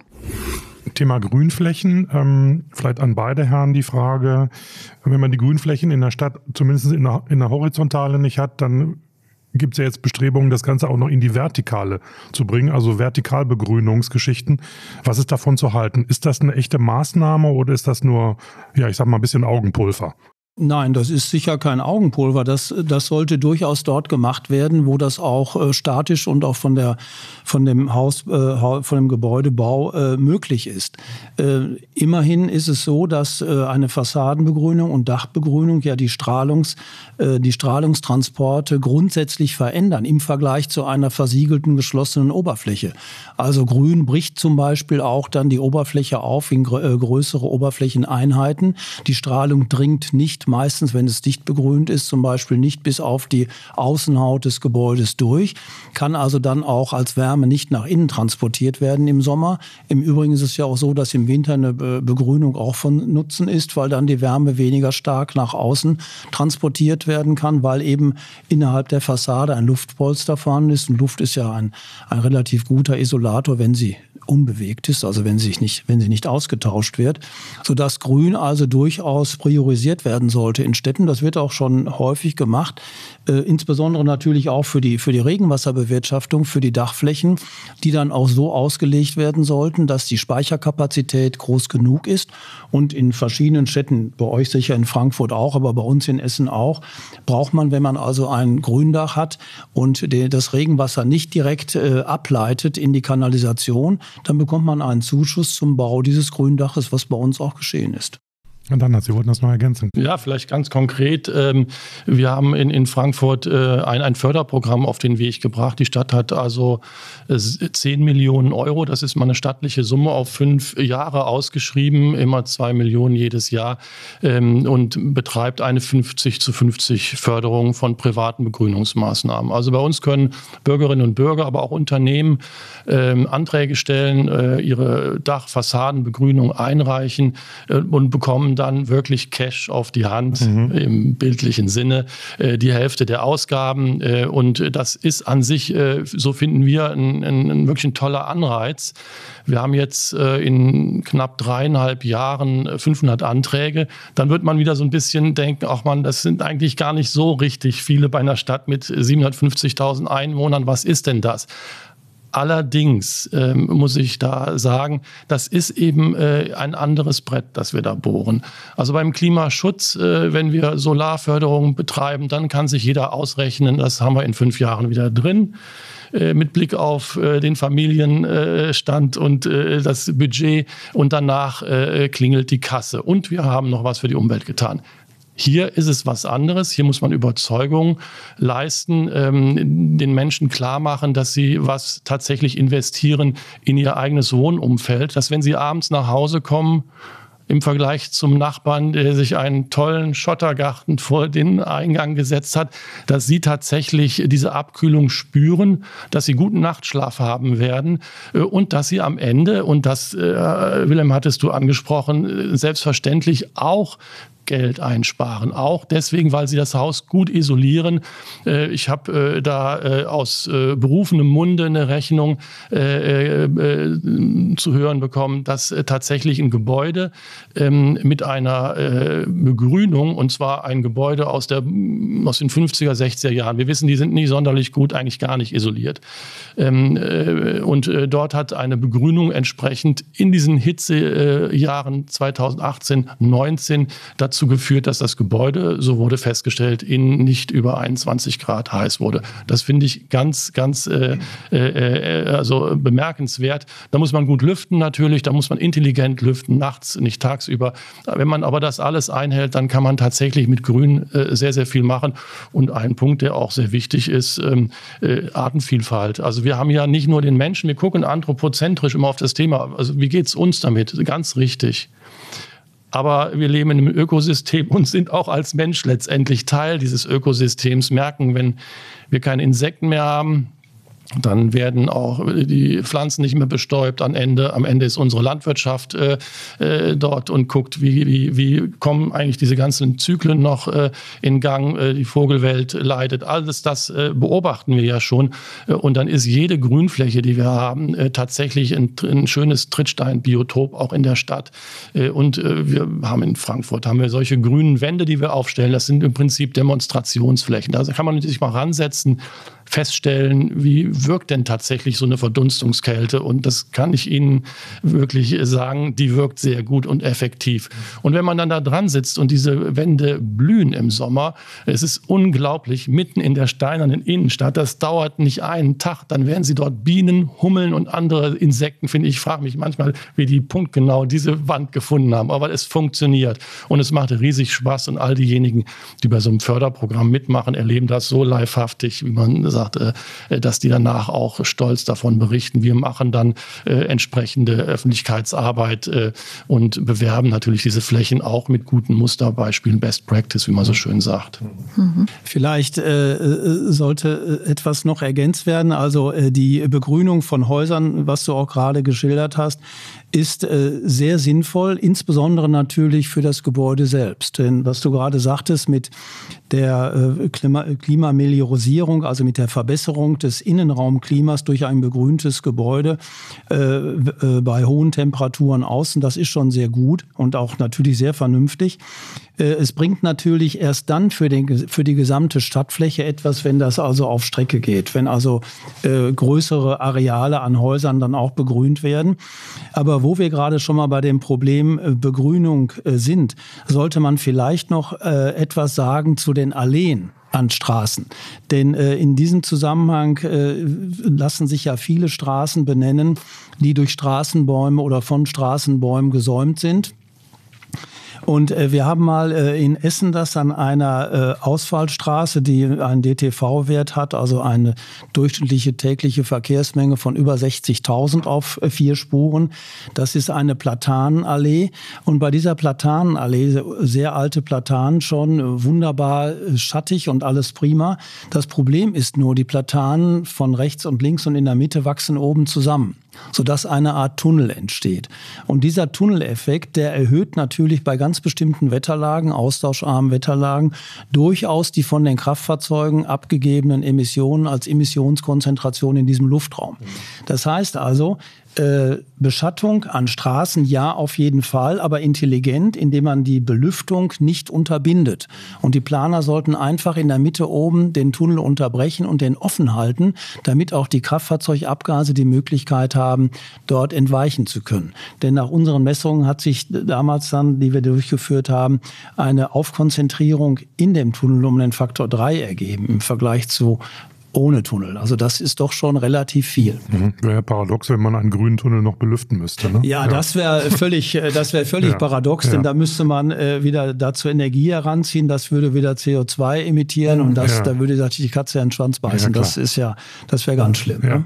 Thema Grünflächen, ähm, vielleicht an beide Herren die Frage, wenn man die Grünflächen in der Stadt zumindest in der, in der Horizontale nicht hat, dann gibt es ja jetzt Bestrebungen, das Ganze auch noch in die Vertikale zu bringen, also Vertikalbegrünungsgeschichten. Was ist davon zu halten? Ist das eine echte Maßnahme oder ist das nur, ja, ich sag mal, ein bisschen Augenpulver? Nein, das ist sicher kein Augenpulver. Das, das sollte durchaus dort gemacht werden, wo das auch äh, statisch und auch von der, von dem Haus, äh, von dem Gebäudebau äh, möglich ist. Äh, immerhin ist es so, dass äh, eine Fassadenbegrünung und Dachbegrünung ja die Strahlungs, äh, die Strahlungstransporte grundsätzlich verändern im Vergleich zu einer versiegelten, geschlossenen Oberfläche. Also Grün bricht zum Beispiel auch dann die Oberfläche auf in gr- äh, größere Oberflächeneinheiten. Die Strahlung dringt nicht meistens, wenn es dicht begrünt ist, zum Beispiel nicht bis auf die Außenhaut des Gebäudes durch, kann also dann auch als Wärme nicht nach innen transportiert werden im Sommer. Im Übrigen ist es ja auch so, dass im Winter eine Begrünung auch von Nutzen ist, weil dann die Wärme weniger stark nach außen transportiert werden kann, weil eben innerhalb der Fassade ein Luftpolster vorhanden ist. Und Luft ist ja ein, ein relativ guter Isolator, wenn sie unbewegt ist, also wenn sie nicht, wenn sie nicht ausgetauscht wird, sodass Grün also durchaus priorisiert werden sollte in Städten. Das wird auch schon häufig gemacht, äh, insbesondere natürlich auch für die, für die Regenwasserbewirtschaftung, für die Dachflächen, die dann auch so ausgelegt werden sollten, dass die Speicherkapazität groß genug ist. Und in verschiedenen Städten, bei euch sicher in Frankfurt auch, aber bei uns in Essen auch, braucht man, wenn man also ein Gründach hat und de, das Regenwasser nicht direkt äh, ableitet in die Kanalisation, dann bekommt man einen Zuschuss zum Bau dieses Gründaches, was bei uns auch geschehen ist. Und dann, Sie wollten das noch ergänzen. Ja, vielleicht ganz konkret. Ähm, wir haben in, in Frankfurt äh, ein, ein Förderprogramm auf den Weg gebracht. Die Stadt hat also äh, zehn Millionen Euro, das ist mal eine stattliche Summe, auf fünf Jahre ausgeschrieben, immer zwei Millionen jedes Jahr, ähm, und betreibt eine fünfzig zu fünfzig Förderung von privaten Begrünungsmaßnahmen. Also bei uns können Bürgerinnen und Bürger, aber auch Unternehmen ähm, Anträge stellen, äh, ihre Dachfassadenbegrünung einreichen äh, und bekommen dann wirklich Cash auf die Hand, mhm. im bildlichen Sinne, äh, die Hälfte der Ausgaben. Äh, und das ist an sich, äh, so finden wir, ein, ein, ein wirklich ein toller Anreiz. Wir haben jetzt äh, in knapp dreieinhalb Jahren fünfhundert Anträge. Dann wird man wieder so ein bisschen denken, ach man, das sind eigentlich gar nicht so richtig viele bei einer Stadt mit siebenhundertfünfzigtausend Einwohnern. Was ist denn das? Allerdings ähm, muss ich da sagen, das ist eben äh, ein anderes Brett, das wir da bohren. Also beim Klimaschutz, äh, wenn wir Solarförderung betreiben, dann kann sich jeder ausrechnen, das haben wir in fünf Jahren wieder drin. Äh, mit Blick auf äh, den Familienstand äh, und äh, das Budget. Und danach äh, klingelt die Kasse. Und wir haben noch was für die Umwelt getan. Hier ist es was anderes. Hier muss man Überzeugung leisten, ähm, den Menschen klar machen, dass sie was tatsächlich investieren in ihr eigenes Wohnumfeld. Dass wenn sie abends nach Hause kommen, im Vergleich zum Nachbarn, der sich einen tollen Schottergarten vor den Eingang gesetzt hat, dass sie tatsächlich diese Abkühlung spüren, dass sie guten Nachtschlaf haben werden und dass sie am Ende, und das, äh, Wilhelm, hattest du angesprochen, selbstverständlich auch Geld einsparen. Auch deswegen, weil sie das Haus gut isolieren. Ich habe da aus berufenem Munde eine Rechnung zu hören bekommen, dass tatsächlich ein Gebäude mit einer Begrünung, und zwar ein Gebäude aus, der, aus den fünfziger, sechziger Jahren, wir wissen, die sind nicht sonderlich gut, eigentlich gar nicht isoliert. Und dort hat eine Begrünung entsprechend in diesen Hitzejahren zweitausendachtzehn, neunzehn dazu geführt, dass das Gebäude, so wurde festgestellt, in nicht über einundzwanzig Grad heiß wurde. Das finde ich ganz, ganz äh, äh, also bemerkenswert. Da muss man gut lüften natürlich, da muss man intelligent lüften, nachts, nicht tagsüber. Wenn man aber das alles einhält, dann kann man tatsächlich mit Grün äh, sehr, sehr viel machen. Und ein Punkt, der auch sehr wichtig ist, ähm, äh, Artenvielfalt. Also wir haben ja nicht nur den Menschen, wir gucken anthropozentrisch immer auf das Thema. Also wie geht es uns damit? Ganz richtig. Aber wir leben in einem Ökosystem und sind auch als Mensch letztendlich Teil dieses Ökosystems. Merken, wenn wir keine Insekten mehr haben, dann werden auch die Pflanzen nicht mehr bestäubt. Am Ende, am Ende ist unsere Landwirtschaft äh, äh, dort und guckt, wie, wie, wie kommen eigentlich diese ganzen Zyklen noch äh, in Gang. Äh, die Vogelwelt leidet. Alles das äh, beobachten wir ja schon. Äh, und dann ist jede Grünfläche, die wir haben, äh, tatsächlich ein, ein schönes Trittsteinbiotop auch in der Stadt. Äh, und äh, wir haben in Frankfurt haben wir solche grünen Wände, die wir aufstellen. Das sind im Prinzip Demonstrationsflächen. Da kann man sich mal ransetzen, feststellen, wie wirkt denn tatsächlich so eine Verdunstungskälte. Und das kann ich Ihnen wirklich sagen, die wirkt sehr gut und effektiv. Und wenn man dann da dran sitzt und diese Wände blühen im Sommer, es ist unglaublich, mitten in der steinernen Innenstadt, das dauert nicht einen Tag, dann werden Sie dort Bienen, Hummeln und andere Insekten finden. Ich frage mich manchmal, wie die punktgenau diese Wand gefunden haben. Aber es funktioniert und es macht riesig Spaß. Und all diejenigen, die bei so einem Förderprogramm mitmachen, erleben das so livehaftig, wie man sagt, dass die danach auch stolz davon berichten. Wir machen dann äh, entsprechende Öffentlichkeitsarbeit äh, und bewerben natürlich diese Flächen auch mit guten Musterbeispielen, Best Practice, wie man so schön sagt. Mhm. Vielleicht äh, sollte etwas noch ergänzt werden. Also äh, die Begrünung von Häusern, was du auch gerade geschildert hast, ist äh, sehr sinnvoll, insbesondere natürlich für das Gebäude selbst. Denn was du gerade sagtest mit der äh, Klima Klimameliorisierung, also mit der Verbesserung des Innenraumklimas durch ein begrüntes Gebäude äh, äh, bei hohen Temperaturen außen, das ist schon sehr gut und auch natürlich sehr vernünftig. Äh, es bringt natürlich erst dann für, den, für die gesamte Stadtfläche etwas, wenn das also auf Strecke geht, wenn also äh, größere Areale an Häusern dann auch begrünt werden. Aber wo wir gerade schon mal bei dem Problem äh, Begrünung äh, sind, sollte man vielleicht noch äh, etwas sagen zu den Alleen an Straßen. Denn äh, in diesem Zusammenhang äh, lassen sich ja viele Straßen benennen, die durch Straßenbäume oder von Straßenbäumen gesäumt sind. Und äh, wir haben mal äh, in Essen das an einer äh, Ausfallstraße, die einen D T V-Wert hat, also eine durchschnittliche tägliche Verkehrsmenge von über sechzigtausend auf äh, vier Spuren. Das ist eine Platanenallee. Und bei dieser Platanenallee, sehr alte Platanen schon, wunderbar äh, schattig und alles prima. Das Problem ist nur, die Platanen von rechts und links und in der Mitte wachsen oben zusammen, sodass eine Art Tunnel entsteht. Und dieser Tunneleffekt, der erhöht natürlich bei ganz bestimmten Wetterlagen, austauscharmen Wetterlagen, durchaus die von den Kraftfahrzeugen abgegebenen Emissionen als Emissionskonzentration in diesem Luftraum. Das heißt also, Äh, Beschattung an Straßen, ja, auf jeden Fall, aber intelligent, indem man die Belüftung nicht unterbindet. Und die Planer sollten einfach in der Mitte oben den Tunnel unterbrechen und den offen halten, damit auch die Kraftfahrzeugabgase die Möglichkeit haben, dort entweichen zu können. Denn nach unseren Messungen hat sich damals dann, die wir durchgeführt haben, eine Aufkonzentrierung in dem Tunnel um den Faktor drei ergeben im Vergleich zu ohne Tunnel. Also das ist doch schon relativ viel. Mhm. Wäre ja paradox, wenn man einen grünen Tunnel noch belüften müsste. Ne? Ja, ja, das wäre völlig, das wäre völlig ja. paradox, denn ja. da müsste man äh, wieder dazu Energie heranziehen. Das würde wieder C O zwei emittieren und das, ja. da würde natürlich die Katze in den Schwanz beißen. Ja, das ist ja, das wäre ganz schlimm. Ja. Ne?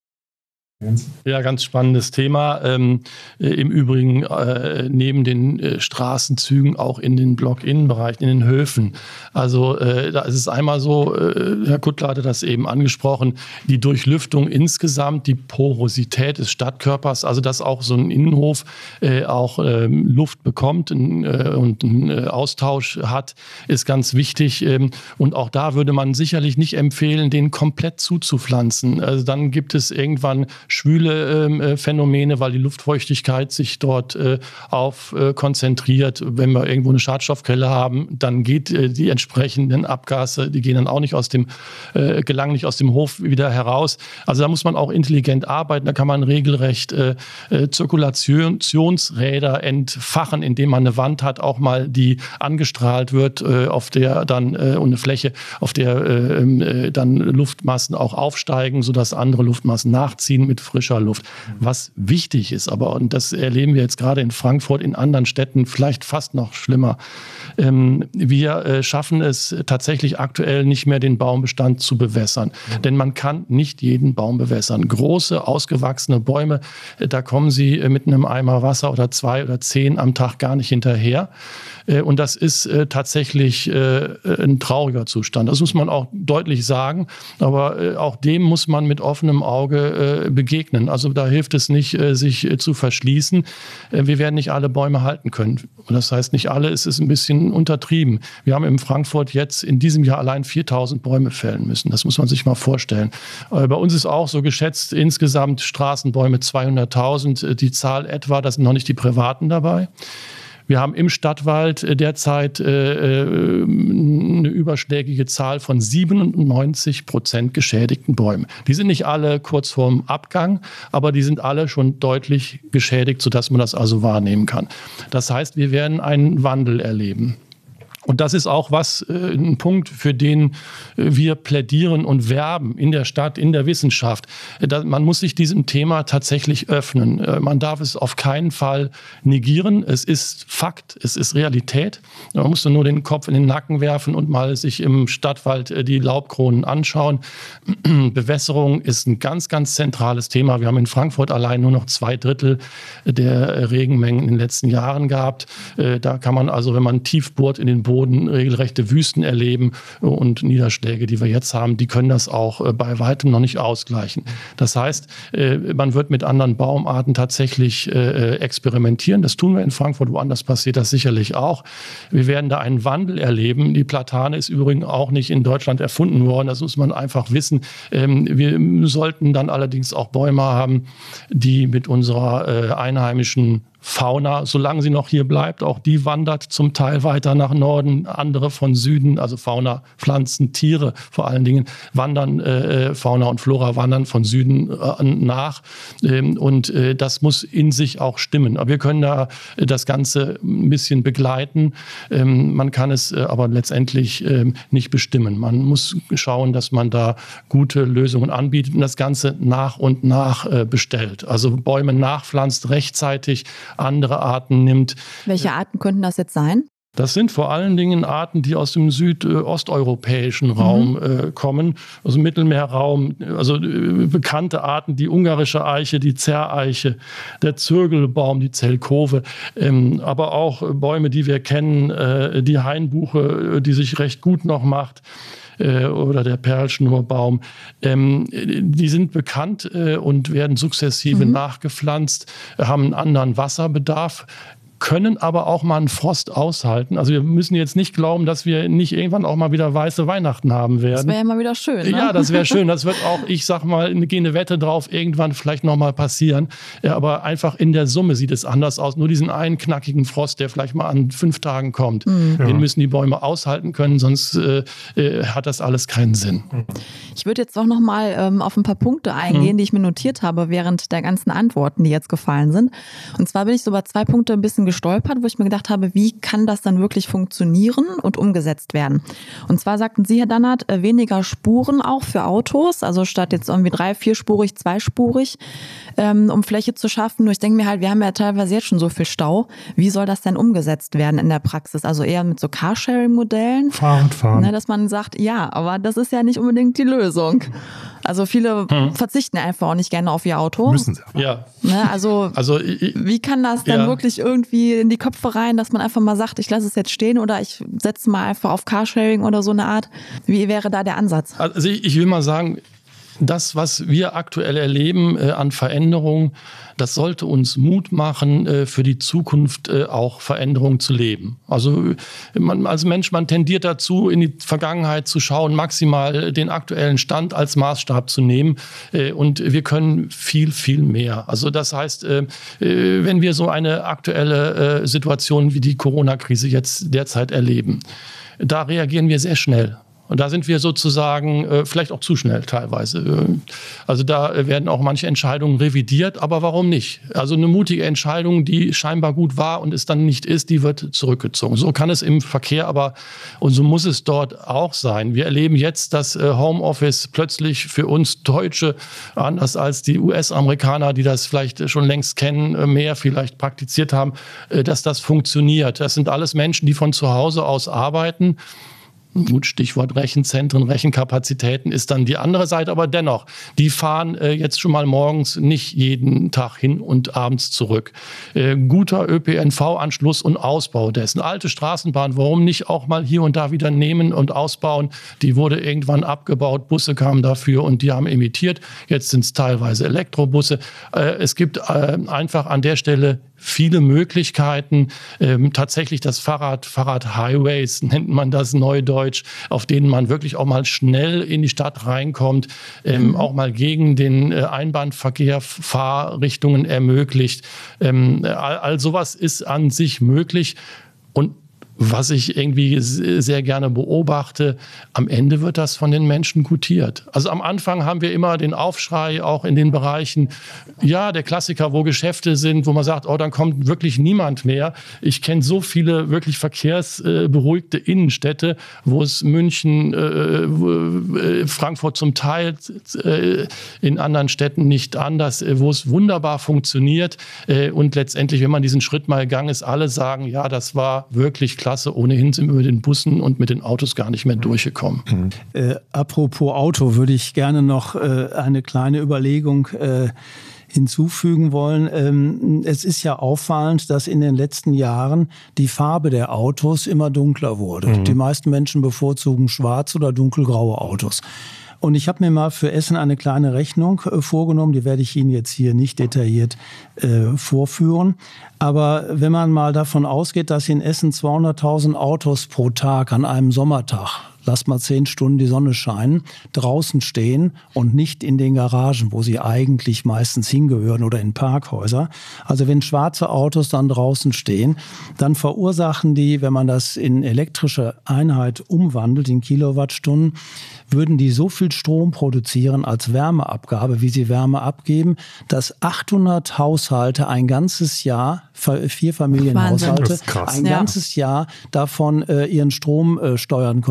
Ja, ganz spannendes Thema. Ähm, äh, Im Übrigen äh, neben den äh, Straßenzügen auch in den Block-Innenbereichen, in den Höfen. Also äh, da ist es einmal so, äh, Herr Kuttler hatte das eben angesprochen, die Durchlüftung insgesamt, die Porosität des Stadtkörpers, also dass auch so ein Innenhof äh, auch äh, Luft bekommt äh, und einen äh, Austausch hat, ist ganz wichtig. Ähm, und auch da würde man sicherlich nicht empfehlen, den komplett zuzupflanzen. Also dann gibt es irgendwann schwüle äh, Phänomene, weil die Luftfeuchtigkeit sich dort äh, auf äh, konzentriert. Wenn wir irgendwo eine Schadstoffquelle haben, dann geht äh, die entsprechenden Abgase, die gehen dann auch nicht aus dem, äh, gelangen nicht aus dem Hof wieder heraus. Also da muss man auch intelligent arbeiten. Da kann man regelrecht äh, äh, Zirkulationsräder entfachen, indem man eine Wand hat, auch mal die angestrahlt wird, äh, auf der dann äh, und eine Fläche, auf der äh, äh, dann Luftmassen auch aufsteigen, sodass andere Luftmassen nachziehen mit frischer Luft. Was wichtig ist, aber, und das erleben wir jetzt gerade in Frankfurt, in anderen Städten vielleicht fast noch schlimmer, ähm, wir äh, schaffen es tatsächlich aktuell nicht mehr, den Baumbestand zu bewässern. Mhm. Denn man kann nicht jeden Baum bewässern. Große, ausgewachsene Bäume, äh, da kommen sie äh, mit einem Eimer Wasser oder zwei oder zehn am Tag gar nicht hinterher. Äh, und das ist äh, tatsächlich äh, ein trauriger Zustand. Das muss man auch deutlich sagen. Aber äh, auch dem muss man mit offenem Auge äh, begegnen. Also da hilft es nicht, äh, sich äh, zu verschließen. Äh, wir werden nicht alle Bäume halten können. Und das heißt, nicht alle, es ist ein bisschen untertrieben. Wir haben in Frankfurt jetzt in diesem Jahr allein viertausend Bäume fällen müssen. Das muss man sich mal vorstellen. Äh, bei uns ist auch so geschätzt insgesamt Straßenbäume zweihunderttausend. Die Zahl etwa, das sind noch nicht die privaten dabei. Wir haben im Stadtwald derzeit äh, eine überschlägige Zahl von siebenundneunzig Prozent geschädigten Bäumen. Die sind nicht alle kurz vorm Abgang, aber die sind alle schon deutlich geschädigt, sodass man das also wahrnehmen kann. Das heißt, wir werden einen Wandel erleben. Und das ist auch was, äh, ein Punkt, für den äh, wir plädieren und werben in der Stadt, in der Wissenschaft. Äh, da, man muss sich diesem Thema tatsächlich öffnen. Äh, man darf es auf keinen Fall negieren. Es ist Fakt, es ist Realität. Man muss nur den Kopf in den Nacken werfen und mal sich im Stadtwald äh, die Laubkronen anschauen. Bewässerung ist ein ganz, ganz zentrales Thema. Wir haben in Frankfurt allein nur noch zwei Drittel der Regenmengen in den letzten Jahren gehabt. Äh, da kann man also, wenn man tief bohrt in den Boden, regelrechte Wüsten erleben und Niederschläge, die wir jetzt haben, die können das auch bei weitem noch nicht ausgleichen. Das heißt, man wird mit anderen Baumarten tatsächlich experimentieren. Das tun wir in Frankfurt, woanders passiert das sicherlich auch. Wir werden da einen Wandel erleben. Die Platane ist übrigens auch nicht in Deutschland erfunden worden. Das muss man einfach wissen. Wir sollten dann allerdings auch Bäume haben, die mit unserer einheimischen Fauna, solange sie noch hier bleibt, auch die wandert zum Teil weiter nach Norden, andere von Süden, also Fauna, Pflanzen, Tiere vor allen Dingen, wandern, äh, Fauna und Flora wandern von Süden äh, nach ähm, und äh, das muss in sich auch stimmen. Aber wir können da äh, das Ganze ein bisschen begleiten, ähm, man kann es äh, aber letztendlich äh, nicht bestimmen. Man muss schauen, dass man da gute Lösungen anbietet und das Ganze nach und nach äh, bestellt. Also Bäume nachpflanzt rechtzeitig, andere Arten nimmt. Welche Arten könnten das jetzt sein? Das sind vor allen Dingen Arten, die aus dem südosteuropäischen Raum mhm. äh, kommen, aus dem Mittelmeerraum. Also äh, bekannte Arten, die ungarische Eiche, die Zerreiche, der Zirkelbaum, die Zelkove, ähm, aber auch äh, Bäume, die wir kennen, äh, die Hainbuche, die sich recht gut noch macht, äh, oder der Perlschnurbaum. Ähm, die sind bekannt äh, und werden sukzessive mhm. nachgepflanzt, haben einen anderen Wasserbedarf, können aber auch mal einen Frost aushalten. Also wir müssen jetzt nicht glauben, dass wir nicht irgendwann auch mal wieder weiße Weihnachten haben werden. Das wäre ja mal wieder schön, ne? Ja, das wäre schön. Das wird auch, ich sag mal, eine gehende Wette drauf, irgendwann vielleicht noch mal passieren. Ja, aber einfach in der Summe sieht es anders aus. Nur diesen einen knackigen Frost, der vielleicht mal an fünf Tagen kommt, mhm. den ja. müssen die Bäume aushalten können, sonst äh, äh, hat das alles keinen Sinn. Ich würde jetzt auch noch mal ähm, auf ein paar Punkte eingehen, mhm. die ich mir notiert habe während der ganzen Antworten, die jetzt gefallen sind. Und zwar bin ich so bei zwei Punkte ein bisschen gestolpert, wo ich mir gedacht habe, wie kann das dann wirklich funktionieren und umgesetzt werden? Und zwar sagten Sie, Herr Dannert, weniger Spuren auch für Autos, also statt jetzt irgendwie drei-, vierspurig, zweispurig, ähm, um Fläche zu schaffen. Nur ich denke mir halt, wir haben ja teilweise jetzt schon so viel Stau. Wie soll das denn umgesetzt werden in der Praxis? Also eher mit so Carsharing-Modellen? Fahren, fahren. Ne, dass man sagt, ja, aber das ist ja nicht unbedingt die Lösung. Also viele hm. verzichten einfach auch nicht gerne auf ihr Auto. Müssen sie aber. Ja. Ne, also, also ich, wie kann das dann ja. wirklich irgendwie in die Köpfe rein, dass man einfach mal sagt, ich lasse es jetzt stehen oder ich setze mal einfach auf Carsharing oder so eine Art? Wie wäre da der Ansatz? Also ich, ich will mal sagen, das, was wir aktuell erleben äh, an Veränderungen, das sollte uns Mut machen, äh, für die Zukunft äh, auch Veränderungen zu leben. Also man, als Mensch, man tendiert dazu, in die Vergangenheit zu schauen, maximal den aktuellen Stand als Maßstab zu nehmen. Äh, und wir können viel, viel mehr. Also das heißt, äh, wenn wir so eine aktuelle äh, Situation wie die Corona-Krise jetzt derzeit erleben, da reagieren wir sehr schnell. Und da sind wir sozusagen äh, vielleicht auch zu schnell teilweise. Also da werden auch manche Entscheidungen revidiert, aber warum nicht? Also eine mutige Entscheidung, die scheinbar gut war und es dann nicht ist, die wird zurückgezogen. So kann es im Verkehr aber und so muss es dort auch sein. Wir erleben jetzt, dass äh, Homeoffice plötzlich für uns Deutsche, anders als die U S-Amerikaner, die das vielleicht schon längst kennen, äh, mehr vielleicht praktiziert haben, äh, dass das funktioniert. Das sind alles Menschen, die von zu Hause aus arbeiten. Gut, Stichwort Rechenzentren, Rechenkapazitäten ist dann die andere Seite, aber dennoch, die fahren äh, jetzt schon mal morgens nicht jeden Tag hin und abends zurück. Äh, guter Ö P N V-Anschluss und Ausbau dessen. Alte Straßenbahn, warum nicht auch mal hier und da wieder nehmen und ausbauen? Die wurde irgendwann abgebaut, Busse kamen dafür und die haben emittiert. Jetzt sind es teilweise Elektrobusse. Äh, es gibt äh, einfach an der Stelle viele Möglichkeiten, ähm, tatsächlich das Fahrrad, Fahrrad-Highways nennt man das neudeutsch, auf denen man wirklich auch mal schnell in die Stadt reinkommt, ähm, mhm. auch mal gegen den äh, Einbahnverkehr Fahrrichtungen ermöglicht. Ähm, all, all sowas ist an sich möglich und was ich irgendwie sehr gerne beobachte, am Ende wird das von den Menschen gutiert. Also am Anfang haben wir immer den Aufschrei, auch in den Bereichen, ja, der Klassiker, wo Geschäfte sind, wo man sagt, oh, dann kommt wirklich niemand mehr. Ich kenne so viele wirklich verkehrsberuhigte Innenstädte, wo es München, äh, Frankfurt zum Teil, äh, in anderen Städten nicht anders, wo es wunderbar funktioniert. Äh, und letztendlich, wenn man diesen Schritt mal gegangen ist, alle sagen, ja, das war wirklich klasse. Ohnehin sind wir mit den Bussen und mit den Autos gar nicht mehr durchgekommen. Mhm. Äh, apropos Auto, würde ich gerne noch äh, eine kleine Überlegung äh, hinzufügen wollen. Ähm, es ist ja auffallend, dass in den letzten Jahren die Farbe der Autos immer dunkler wurde. Mhm. Die meisten Menschen bevorzugen schwarz oder dunkelgraue Autos. Und ich habe mir mal für Essen eine kleine Rechnung äh, vorgenommen, die werde ich Ihnen jetzt hier nicht detailliert äh, vorführen. Aber wenn man mal davon ausgeht, dass in Essen zweihunderttausend Autos pro Tag an einem Sommertag, lass mal zehn Stunden die Sonne scheinen, draußen stehen und nicht in den Garagen, wo sie eigentlich meistens hingehören oder in Parkhäuser. Also wenn schwarze Autos dann draußen stehen, dann verursachen die, wenn man das in elektrische Einheit umwandelt, in Kilowattstunden, würden die so viel Strom produzieren als Wärmeabgabe, wie sie Wärme abgeben, dass achthundert Haushalte ein ganzes Jahr, vier Familienhaushalte, ein ja. ganzes Jahr davon äh, ihren Strom äh, steuern könnten.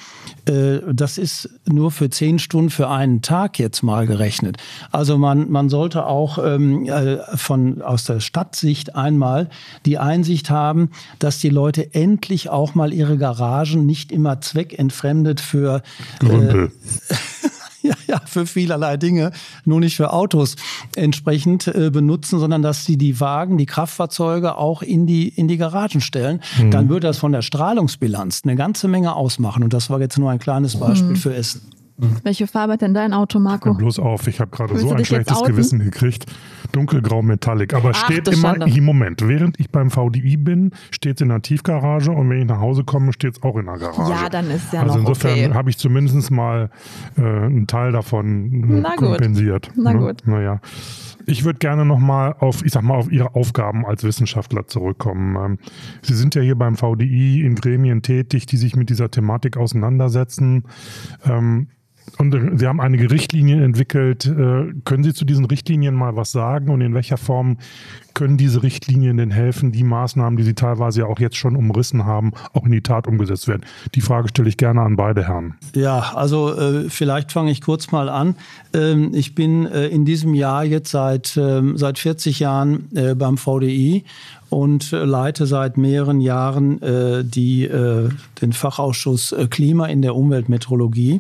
Das ist nur für zehn Stunden für einen Tag jetzt mal gerechnet. Also man, man sollte auch ähm, von, aus der Stadtsicht einmal die Einsicht haben, dass die Leute endlich auch mal ihre Garagen nicht immer zweckentfremdet für Grümpel. Äh, Ja, ja, für vielerlei Dinge, nur nicht für Autos entsprechend äh, benutzen, sondern dass sie die Wagen, die Kraftfahrzeuge auch in die, in die Garagen stellen. Mhm. Dann würde das von der Strahlungsbilanz eine ganze Menge ausmachen. Und das war jetzt nur ein kleines Beispiel mhm. für Essen. Mhm. Welche Farbe hat denn dein Auto, Marco? Hör bloß auf, ich habe gerade so ein schlechtes Gewissen gekriegt. Dunkelgrau Metallic. Aber es steht immer, im Moment, während ich beim V D I bin, steht es in der Tiefgarage und wenn ich nach Hause komme, steht es auch in der Garage. Ja, dann ist ja also noch insofern okay. habe ich zumindest mal äh, einen Teil davon Na kompensiert. Gut. Na ne? gut. Naja. Ich würde gerne nochmal auf, ich sag mal, auf Ihre Aufgaben als Wissenschaftler zurückkommen. Sie sind ja hier beim V D I in Gremien tätig, die sich mit dieser Thematik auseinandersetzen. Ähm, Und Sie haben einige Richtlinien entwickelt. Können Sie zu diesen Richtlinien mal was sagen und in welcher Form können diese Richtlinien denn helfen, die Maßnahmen, die Sie teilweise ja auch jetzt schon umrissen haben, auch in die Tat umgesetzt werden? Die Frage stelle ich gerne an beide Herren. Ja, also äh, vielleicht fange ich kurz mal an. Ähm, ich bin äh, in diesem Jahr jetzt seit, äh, seit vierzig Jahren äh, beim V D I und äh, leite seit mehreren Jahren äh, die, äh, den Fachausschuss äh, Klima in der Umweltmetrologie.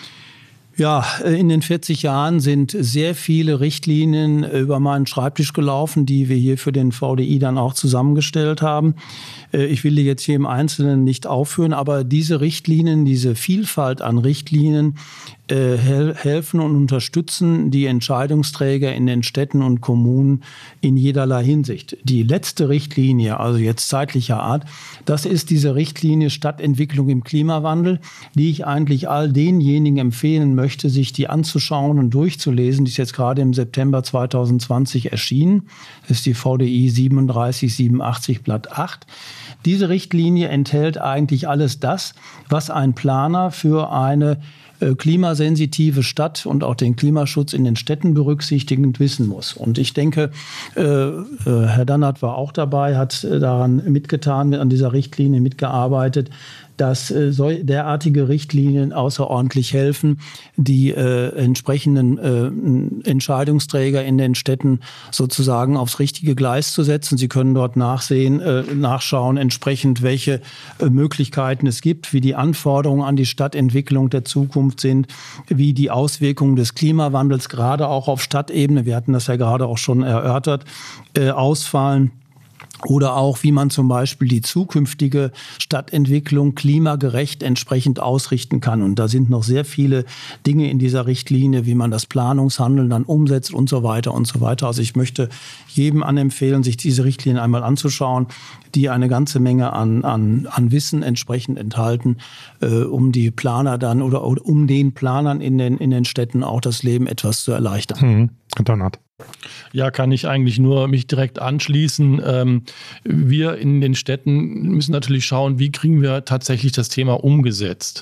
Ja, in den vierzig Jahren sind sehr viele Richtlinien über meinen Schreibtisch gelaufen, die wir hier für den V D I dann auch zusammengestellt haben. Ich will die jetzt hier im Einzelnen nicht aufführen, aber diese Richtlinien, diese Vielfalt an Richtlinien äh, helfen und unterstützen die Entscheidungsträger in den Städten und Kommunen in jederlei Hinsicht. Die letzte Richtlinie, also jetzt zeitlicher Art, das ist diese Richtlinie Stadtentwicklung im Klimawandel, die ich eigentlich all denjenigen empfehlen möchte, sich die anzuschauen und durchzulesen. Die ist jetzt gerade im September zweitausendzwanzig erschienen. Das ist die V D I siebenunddreißig siebenundachtzig Blatt acht. Diese Richtlinie enthält eigentlich alles das, was ein Planer für eine äh, klimasensitive Stadt und auch den Klimaschutz in den Städten berücksichtigend wissen muss. Und ich denke, äh, äh, Herr Dannert war auch dabei, hat äh, daran mitgetan, an dieser Richtlinie mitgearbeitet, dass äh, so derartige Richtlinien außerordentlich helfen, die äh, entsprechenden äh, Entscheidungsträger in den Städten sozusagen aufs richtige Gleis zu setzen. Sie können dort nachsehen, äh, nachschauen, entsprechend welche äh, Möglichkeiten es gibt, wie die Anforderungen an die Stadtentwicklung der Zukunft sind, wie die Auswirkungen des Klimawandels gerade auch auf Stadtebene, wir hatten das ja gerade auch schon erörtert, äh, ausfallen. Oder auch, wie man zum Beispiel die zukünftige Stadtentwicklung klimagerecht entsprechend ausrichten kann. Und da sind noch sehr viele Dinge in dieser Richtlinie, wie man das Planungshandeln dann umsetzt und so weiter und so weiter. Also ich möchte jedem anempfehlen, sich diese Richtlinien einmal anzuschauen, die eine ganze Menge an, an, an Wissen entsprechend enthalten, äh, um die Planer dann oder, oder um den Planern in den, in den Städten auch das Leben etwas zu erleichtern. Hm, Dannert. Ja, kann ich eigentlich nur mich direkt anschließen. Ähm, wir in den Städten müssen natürlich schauen, wie kriegen wir tatsächlich das Thema umgesetzt.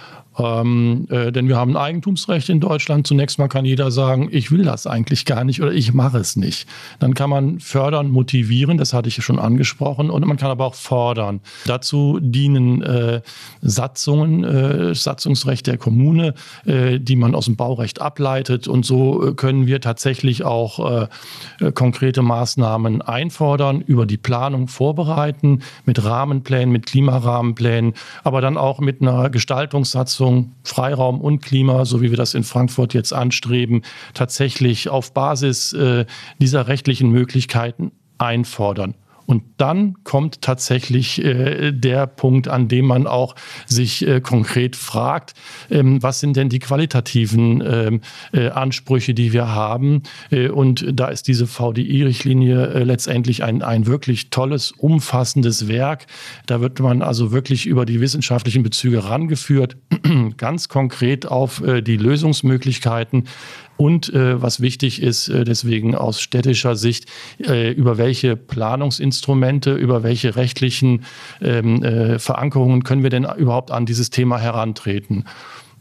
Ähm, äh, denn wir haben ein Eigentumsrecht in Deutschland. Zunächst mal kann jeder sagen, ich will das eigentlich gar nicht oder ich mache es nicht. Dann kann man fördern, motivieren, das hatte ich schon angesprochen, und man kann aber auch fordern. Dazu dienen äh, Satzungen, äh, Satzungsrecht der Kommune, äh, die man aus dem Baurecht ableitet, und so äh, können wir tatsächlich auch äh, konkrete Maßnahmen einfordern, über die Planung vorbereiten, mit Rahmenplänen, mit Klimarahmenplänen, aber dann auch mit einer Gestaltungssatzung, Freiraum und Klima, so wie wir das in Frankfurt jetzt anstreben, tatsächlich auf Basis äh, dieser rechtlichen Möglichkeiten einfordern. Und dann kommt tatsächlich äh, der Punkt, an dem man auch sich äh, konkret fragt, ähm, was sind denn die qualitativen ähm, äh, Ansprüche, die wir haben. Äh, und da ist diese V D I-Richtlinie äh, letztendlich ein, ein wirklich tolles, umfassendes Werk. Da wird man also wirklich über die wissenschaftlichen Bezüge rangeführt, ganz konkret auf äh, die Lösungsmöglichkeiten. Und äh, was wichtig ist, äh, deswegen aus städtischer Sicht, äh, über welche Planungsinstrumente, über welche rechtlichen ähm, äh, Verankerungen können wir denn überhaupt an dieses Thema herantreten.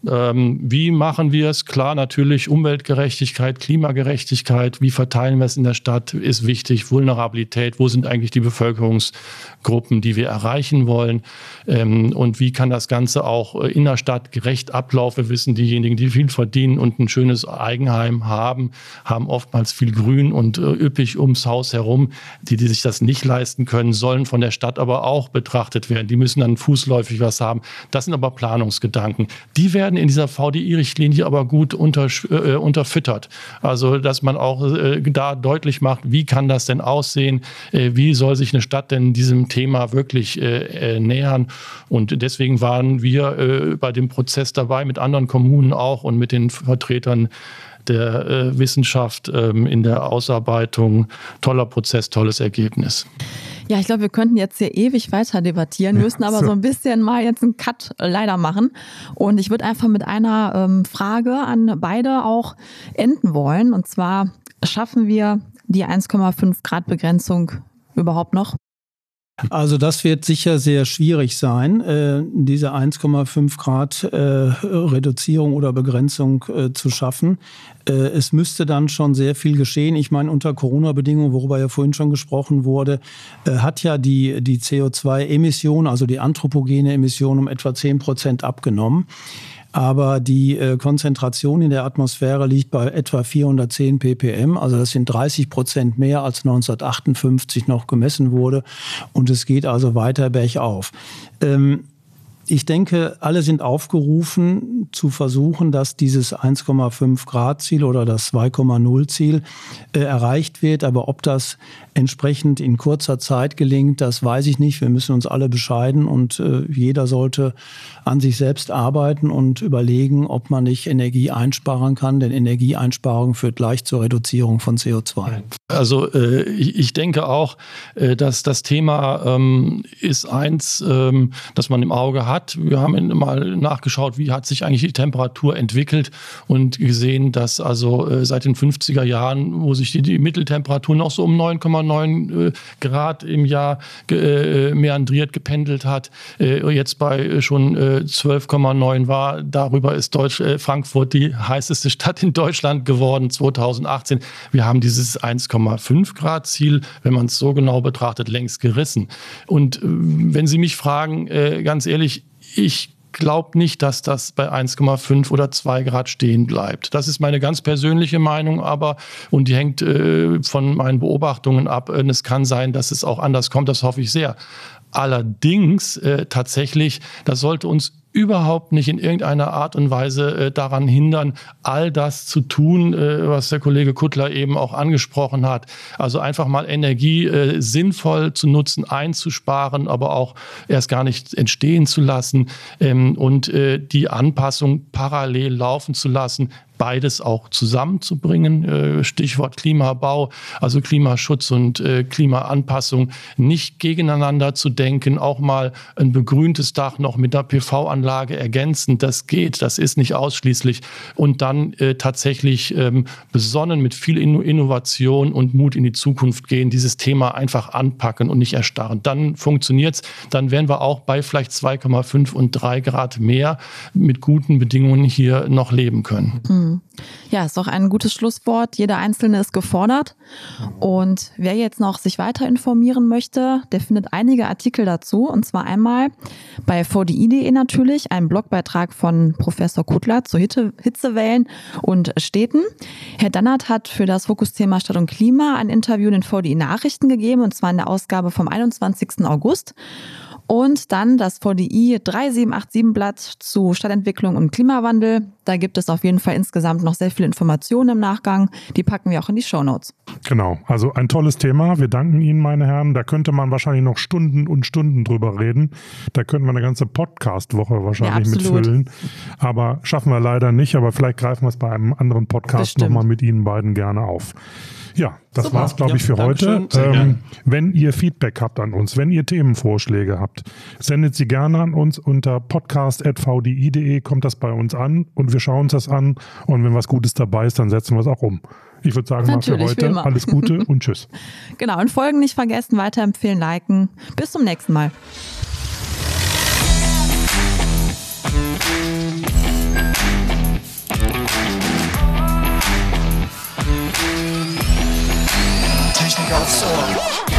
Ähm, wie machen wir es? Klar, natürlich Umweltgerechtigkeit, Klimagerechtigkeit. Wie verteilen wir es in der Stadt? Ist wichtig. Vulnerabilität. Wo sind eigentlich die Bevölkerungsgruppen, die wir erreichen wollen? Ähm, und wie kann das Ganze auch in der Stadt gerecht ablaufen? Wir wissen, diejenigen, die viel verdienen und ein schönes Eigenheim haben, haben oftmals viel Grün und äh, üppig ums Haus herum. Die, die sich das nicht leisten können, sollen von der Stadt aber auch betrachtet werden. Die müssen dann fußläufig was haben. Das sind aber Planungsgedanken. Die werden in dieser V D I-Richtlinie aber gut unter, äh, unterfüttert. Also, dass man auch äh, da deutlich macht, wie kann das denn aussehen? Äh, wie soll sich eine Stadt denn diesem Thema wirklich äh, äh, nähern? Und deswegen waren wir äh, bei dem Prozess dabei, mit anderen Kommunen auch und mit den Vertretern der äh, Wissenschaft ähm, in der Ausarbeitung. Toller Prozess, tolles Ergebnis. Ja, ich glaube, wir könnten jetzt hier ewig weiter debattieren, müssen aber so ein bisschen mal jetzt einen Cut leider machen. Und ich würde einfach mit einer ähm, Frage an beide auch enden wollen. Und zwar, schaffen wir die eins Komma fünf Grad Begrenzung überhaupt noch? Also das wird sicher sehr schwierig sein, äh, diese eins Komma fünf Grad äh, Reduzierung oder Begrenzung äh, zu schaffen. Äh, es müsste dann schon sehr viel geschehen. Ich meine, unter Corona-Bedingungen, worüber ja vorhin schon gesprochen wurde, äh, hat ja die, die C O zwei Emission, also die anthropogene Emission, um etwa zehn Prozent abgenommen. Aber die äh, Konzentration in der Atmosphäre liegt bei etwa vierhundertzehn ppm. Also das sind dreißig Prozent mehr als neunzehnhundertachtundfünfzig noch gemessen wurde. Und es geht also weiter bergauf. Ähm, Ich denke, alle sind aufgerufen zu versuchen, dass dieses eins Komma fünf Grad Ziel oder das zwei Komma null Ziel äh, erreicht wird. Aber ob das entsprechend in kurzer Zeit gelingt, das weiß ich nicht. Wir müssen uns alle bescheiden und äh, jeder sollte an sich selbst arbeiten und überlegen, ob man nicht Energie einsparen kann. Denn Energieeinsparung führt gleich zur Reduzierung von C O zwei. Also äh, ich, ich denke auch, äh, dass das Thema ähm, ist eins, ähm, das man im Auge hat. Wir haben mal nachgeschaut, wie hat sich eigentlich die Temperatur entwickelt und gesehen, dass also äh, seit den fünfziger Jahren, wo sich die, die Mitteltemperatur noch so um neun Komma neun äh, Grad im Jahr äh, meandriert, gependelt hat, äh, jetzt bei äh, schon äh, zwölf Komma neun war. Darüber ist Deutsch, äh, Frankfurt die heißeste Stadt in Deutschland geworden zweitausendachtzehn. Wir haben dieses eins Komma fünf Grad Ziel, wenn man es so genau betrachtet, längst gerissen. Und äh, wenn Sie mich fragen, äh, ganz ehrlich, ich glaube nicht, dass das bei eins Komma fünf oder zwei Grad stehen bleibt. Das ist meine ganz persönliche Meinung, aber und die hängt äh, von meinen Beobachtungen ab. Und es kann sein, dass es auch anders kommt, das hoffe ich sehr. Allerdings äh, tatsächlich, das sollte uns überhaupt nicht in irgendeiner Art und Weise äh, daran hindern, all das zu tun, äh, was der Kollege Kuttler eben auch angesprochen hat. Also einfach mal Energie äh, sinnvoll zu nutzen, einzusparen, aber auch erst gar nicht entstehen zu lassen ähm, und äh, die Anpassung parallel laufen zu lassen, beides auch zusammenzubringen. Stichwort Klimabau, also Klimaschutz und Klimaanpassung, nicht gegeneinander zu denken, auch mal ein begrüntes Dach noch mit einer P V-Anlage ergänzen. Das geht, das ist nicht ausschließlich. Und dann äh, tatsächlich ähm, besonnen mit viel Innovation und Mut in die Zukunft gehen, dieses Thema einfach anpacken und nicht erstarren. Dann funktioniert's. Dann wären wir auch bei vielleicht zwei Komma fünf und drei Grad mehr mit guten Bedingungen hier noch leben können. Mhm. Ja, ist doch ein gutes Schlusswort. Jeder Einzelne ist gefordert. Und wer jetzt noch sich weiter informieren möchte, der findet einige Artikel dazu. Und zwar einmal bei V D I punkt de natürlich, ein Blogbeitrag von Professor Kuttler zu Hitze, Hitzewellen und Städten. Herr Dannert hat für das Fokusthema Stadt und Klima ein Interview in den V D I Nachrichten gegeben, und zwar in der Ausgabe vom einundzwanzigsten August. Und dann das V D I drei sieben acht sieben Blatt zu Stadtentwicklung und Klimawandel. Da gibt es auf jeden Fall insgesamt noch sehr viele Informationen im Nachgang. Die packen wir auch in die Shownotes. Genau, also ein tolles Thema. Wir danken Ihnen, meine Herren. Da könnte man wahrscheinlich noch Stunden und Stunden drüber reden. Da könnten wir eine ganze Podcast-Woche wahrscheinlich ja, mitfüllen. Aber schaffen wir leider nicht. Aber vielleicht greifen wir es bei einem anderen Podcast nochmal mit Ihnen beiden gerne auf. Ja, das Super. war's, glaube ich, für ja, heute. Ähm, wenn ihr Feedback habt an uns, wenn ihr Themenvorschläge habt, sendet sie gerne an uns unter podcast at v d i punkt de, kommt das bei uns an und wir schauen uns das an, und wenn was Gutes dabei ist, dann setzen wir es auch um. Ich würde sagen, Natürlich, mal für heute alles Gute und tschüss. Genau, und Folgen nicht vergessen, weiterempfehlen, liken. Bis zum nächsten Mal. Technik aufs Ohr.